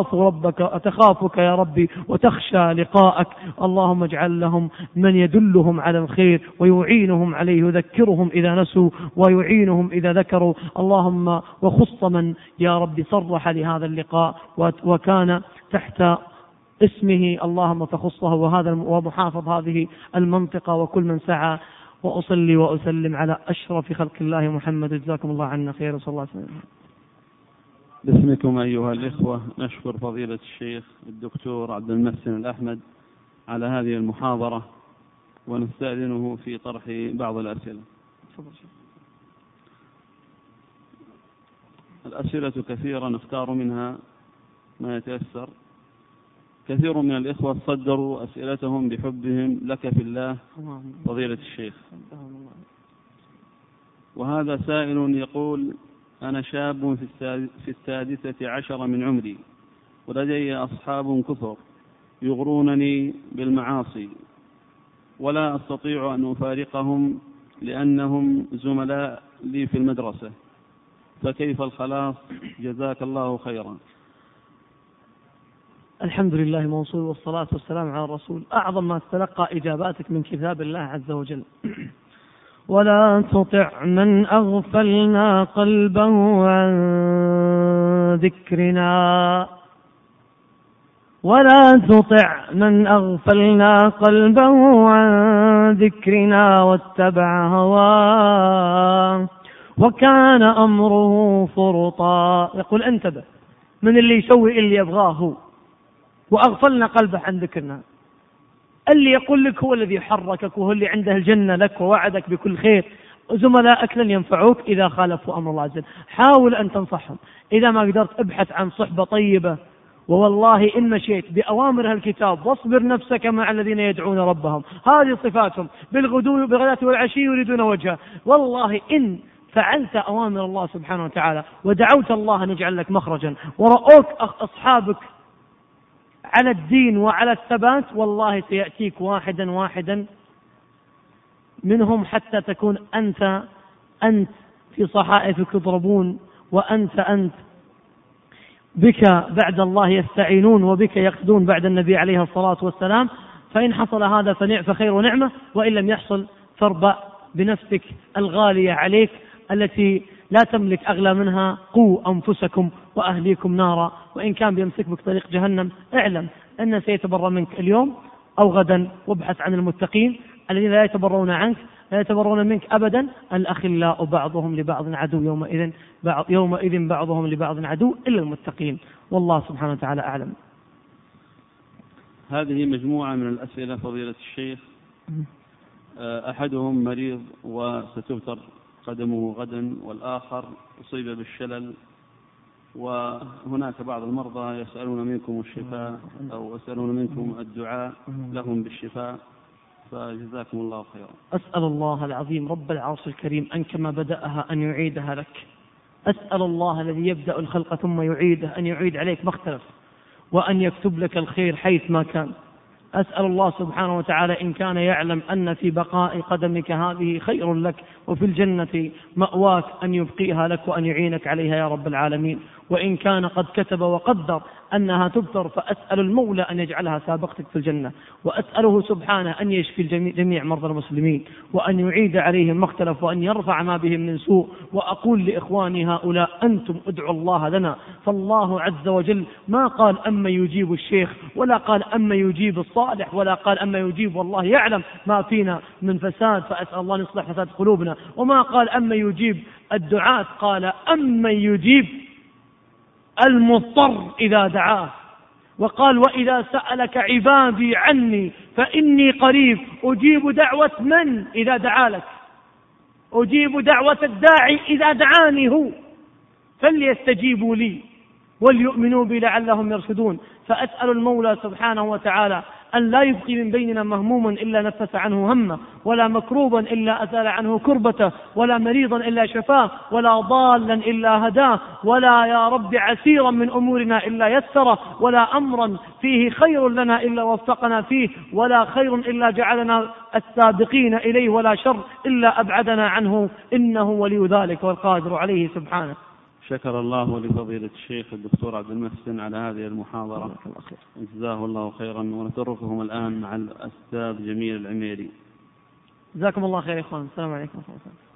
تخافك يا ربي وتخشى لقاءك. اللهم اجعل لهم من يدلهم على الخير ويعينهم عليه، يذكرهم إذا نسوا ويعينهم إذا ذكروا. اللهم وخص من يا ربي صرح لهذا اللقاء وكان تحت اسمه، اللهم فخصه ومحافظ هذه المنطقة وكل من سعى. وأصلي وأسلم على أشرف خلق الله محمد. جزاكم الله عنا خير صلى الله عليه وسلم. باسمكم أيها الإخوة نشكر فضيلة الشيخ الدكتور عبد المحسن الأحمد على هذه المحاضرة ونستأذنه في طرح بعض الأسئلة. الأسئلة كثيرة نختار منها ما يتيسر. كثير من الإخوة صدروا أسئلتهم بحبهم لك في الله فضيلة الشيخ. وهذا سائل يقول: أنا شاب في 16 من عمري ولدي أصحاب كثر يغرونني بالمعاصي ولا أستطيع أن أفارقهم لأنهم زملاء لي في المدرسة، فكيف الخلاص؟ جزاك الله خيرا. الحمد لله موصول والصلاة والسلام على الرسول. أعظم ما تتلقى إجاباتك من كتاب الله عز وجل. ولا تطع من أغفلنا قلبه عن ذكرنا ولا تطع من أغفلنا قلبه عن ذكرنا واتبع هواه وكان أمره فرطا. يقول انتبه من اللي يسوي اللي يبغاه هو، وأغفلنا قلبه عن ذكرنا. اللي يقول لك هو الذي حركك، وهو اللي عنده الجنة لك ووعدك بكل خير. زملائك لن ينفعوك إذا خالفوا أمر الله عز وجل. حاول أن تنصحهم، إذا ما قدرت ابحث عن صحبة طيبة، ووالله إن مشيت بأوامر الكتاب واصبر نفسك مع الذين يدعون ربهم، هذه صفاتهم بالغدو بالغداة والعشي يريدون وجهه. والله إن فعلت أوامر الله سبحانه وتعالى ودعوت الله أن يجعل لك مخرجا، ورأوك أصحابك على الدين وعلى الثبات، والله سيأتيك واحدا واحدا منهم حتى تكون أنت في صحائفك يضربون، وأنت بك بعد الله يستعينون، وبك يقصدون بعد النبي عليه الصلاة والسلام. فإن حصل هذا فخير ونعمة، وإن لم يحصل فاربأ بنفسك الغالية عليك التي لا تملك أغلى منها. قوا أنفسكم وأهليكم نارا، وإن كان بيمسك بك طريق جهنم اعلم أن سيتبرأ منك اليوم أو غدا. وابحث عن المتقين الذين لا يتبرؤون عنك، لا يتبرؤون منك أبدا. الأخلاء بعضهم لبعض عدو يومئذ بعضهم لبعض عدو إلا المتقين. والله سبحانه وتعالى أعلم. هذه مجموعة من الأسئلة فضيلة الشيخ. أحدهم مريض وستبتر قدمه غدا، والآخر أصيب بالشلل، وهناك بعض المرضى يسألون منكم الشفاء أو يسألون منكم الدعاء لهم بالشفاء، فجزاكم الله خيرا. أسأل الله العظيم رب العرش الكريم أن كما بدأها أن يعيدها لك. أسأل الله الذي يبدأ الخلق ثم يعيده أن يعيد عليك ما اختلف، وأن يكتب لك الخير حيث ما كان. أسأل الله سبحانه وتعالى إن كان يعلم أن في بقاء قدمك هذه خير لك وفي الجنة مأواك أن يبقيها لك وأن يعينك عليها يا رب العالمين. وإن كان قد كتب وقدر أنها تبتر فأسأل المولى أن يجعلها سابقتك في الجنة، وأسأله سبحانه أن يشفي جميع مرضى المسلمين، وأن يعيد عليهم ما اختلف، وأن يرفع ما بهم من سوء. وأقول لإخواني هؤلاء أنتم ادعوا الله لنا، فالله عز وجل ما قال أما يجيب الشيخ، ولا قال أما يجيب الصالح، ولا قال أما يجيب، والله يعلم ما فينا من فساد، فأسأل الله أن يصلح فساد قلوبنا. وما قال أما يجيب الدعاة، قال أما يجيب المضطر إذا دعاه. وقال وإذا سألك عبادي عني فإني قريب أجيب دعوة من إذا دعا لك، أجيب دعوة الداعي إذا دعاني هو، فليستجيبوا لي وليؤمنوا بي لعلهم يرشدون. فأسأل المولى سبحانه وتعالى أن لا يبقي من بيننا مهموما إلا نفس عنه همه، ولا مكروبا إلا أزال عنه كربته، ولا مريضا إلا شفاه، ولا ضالا إلا هداه، ولا يا رب عسيرا من أمورنا إلا يسره، ولا أمرا فيه خير لنا إلا وفقنا فيه، ولا خير إلا جعلنا السابقين إليه، ولا شر إلا أبعدنا عنه، إنه ولي ذلك والقادر عليه سبحانه. شكر الله لفضيلة الشيخ الدكتور عبد المحسن على هذه المحاضرة، جزاه الله خيرا. ونتركهم الآن مع الأستاذ جميل العميري. جزاكم الله خير يا إخوان. السلام عليكم ورحمة الله.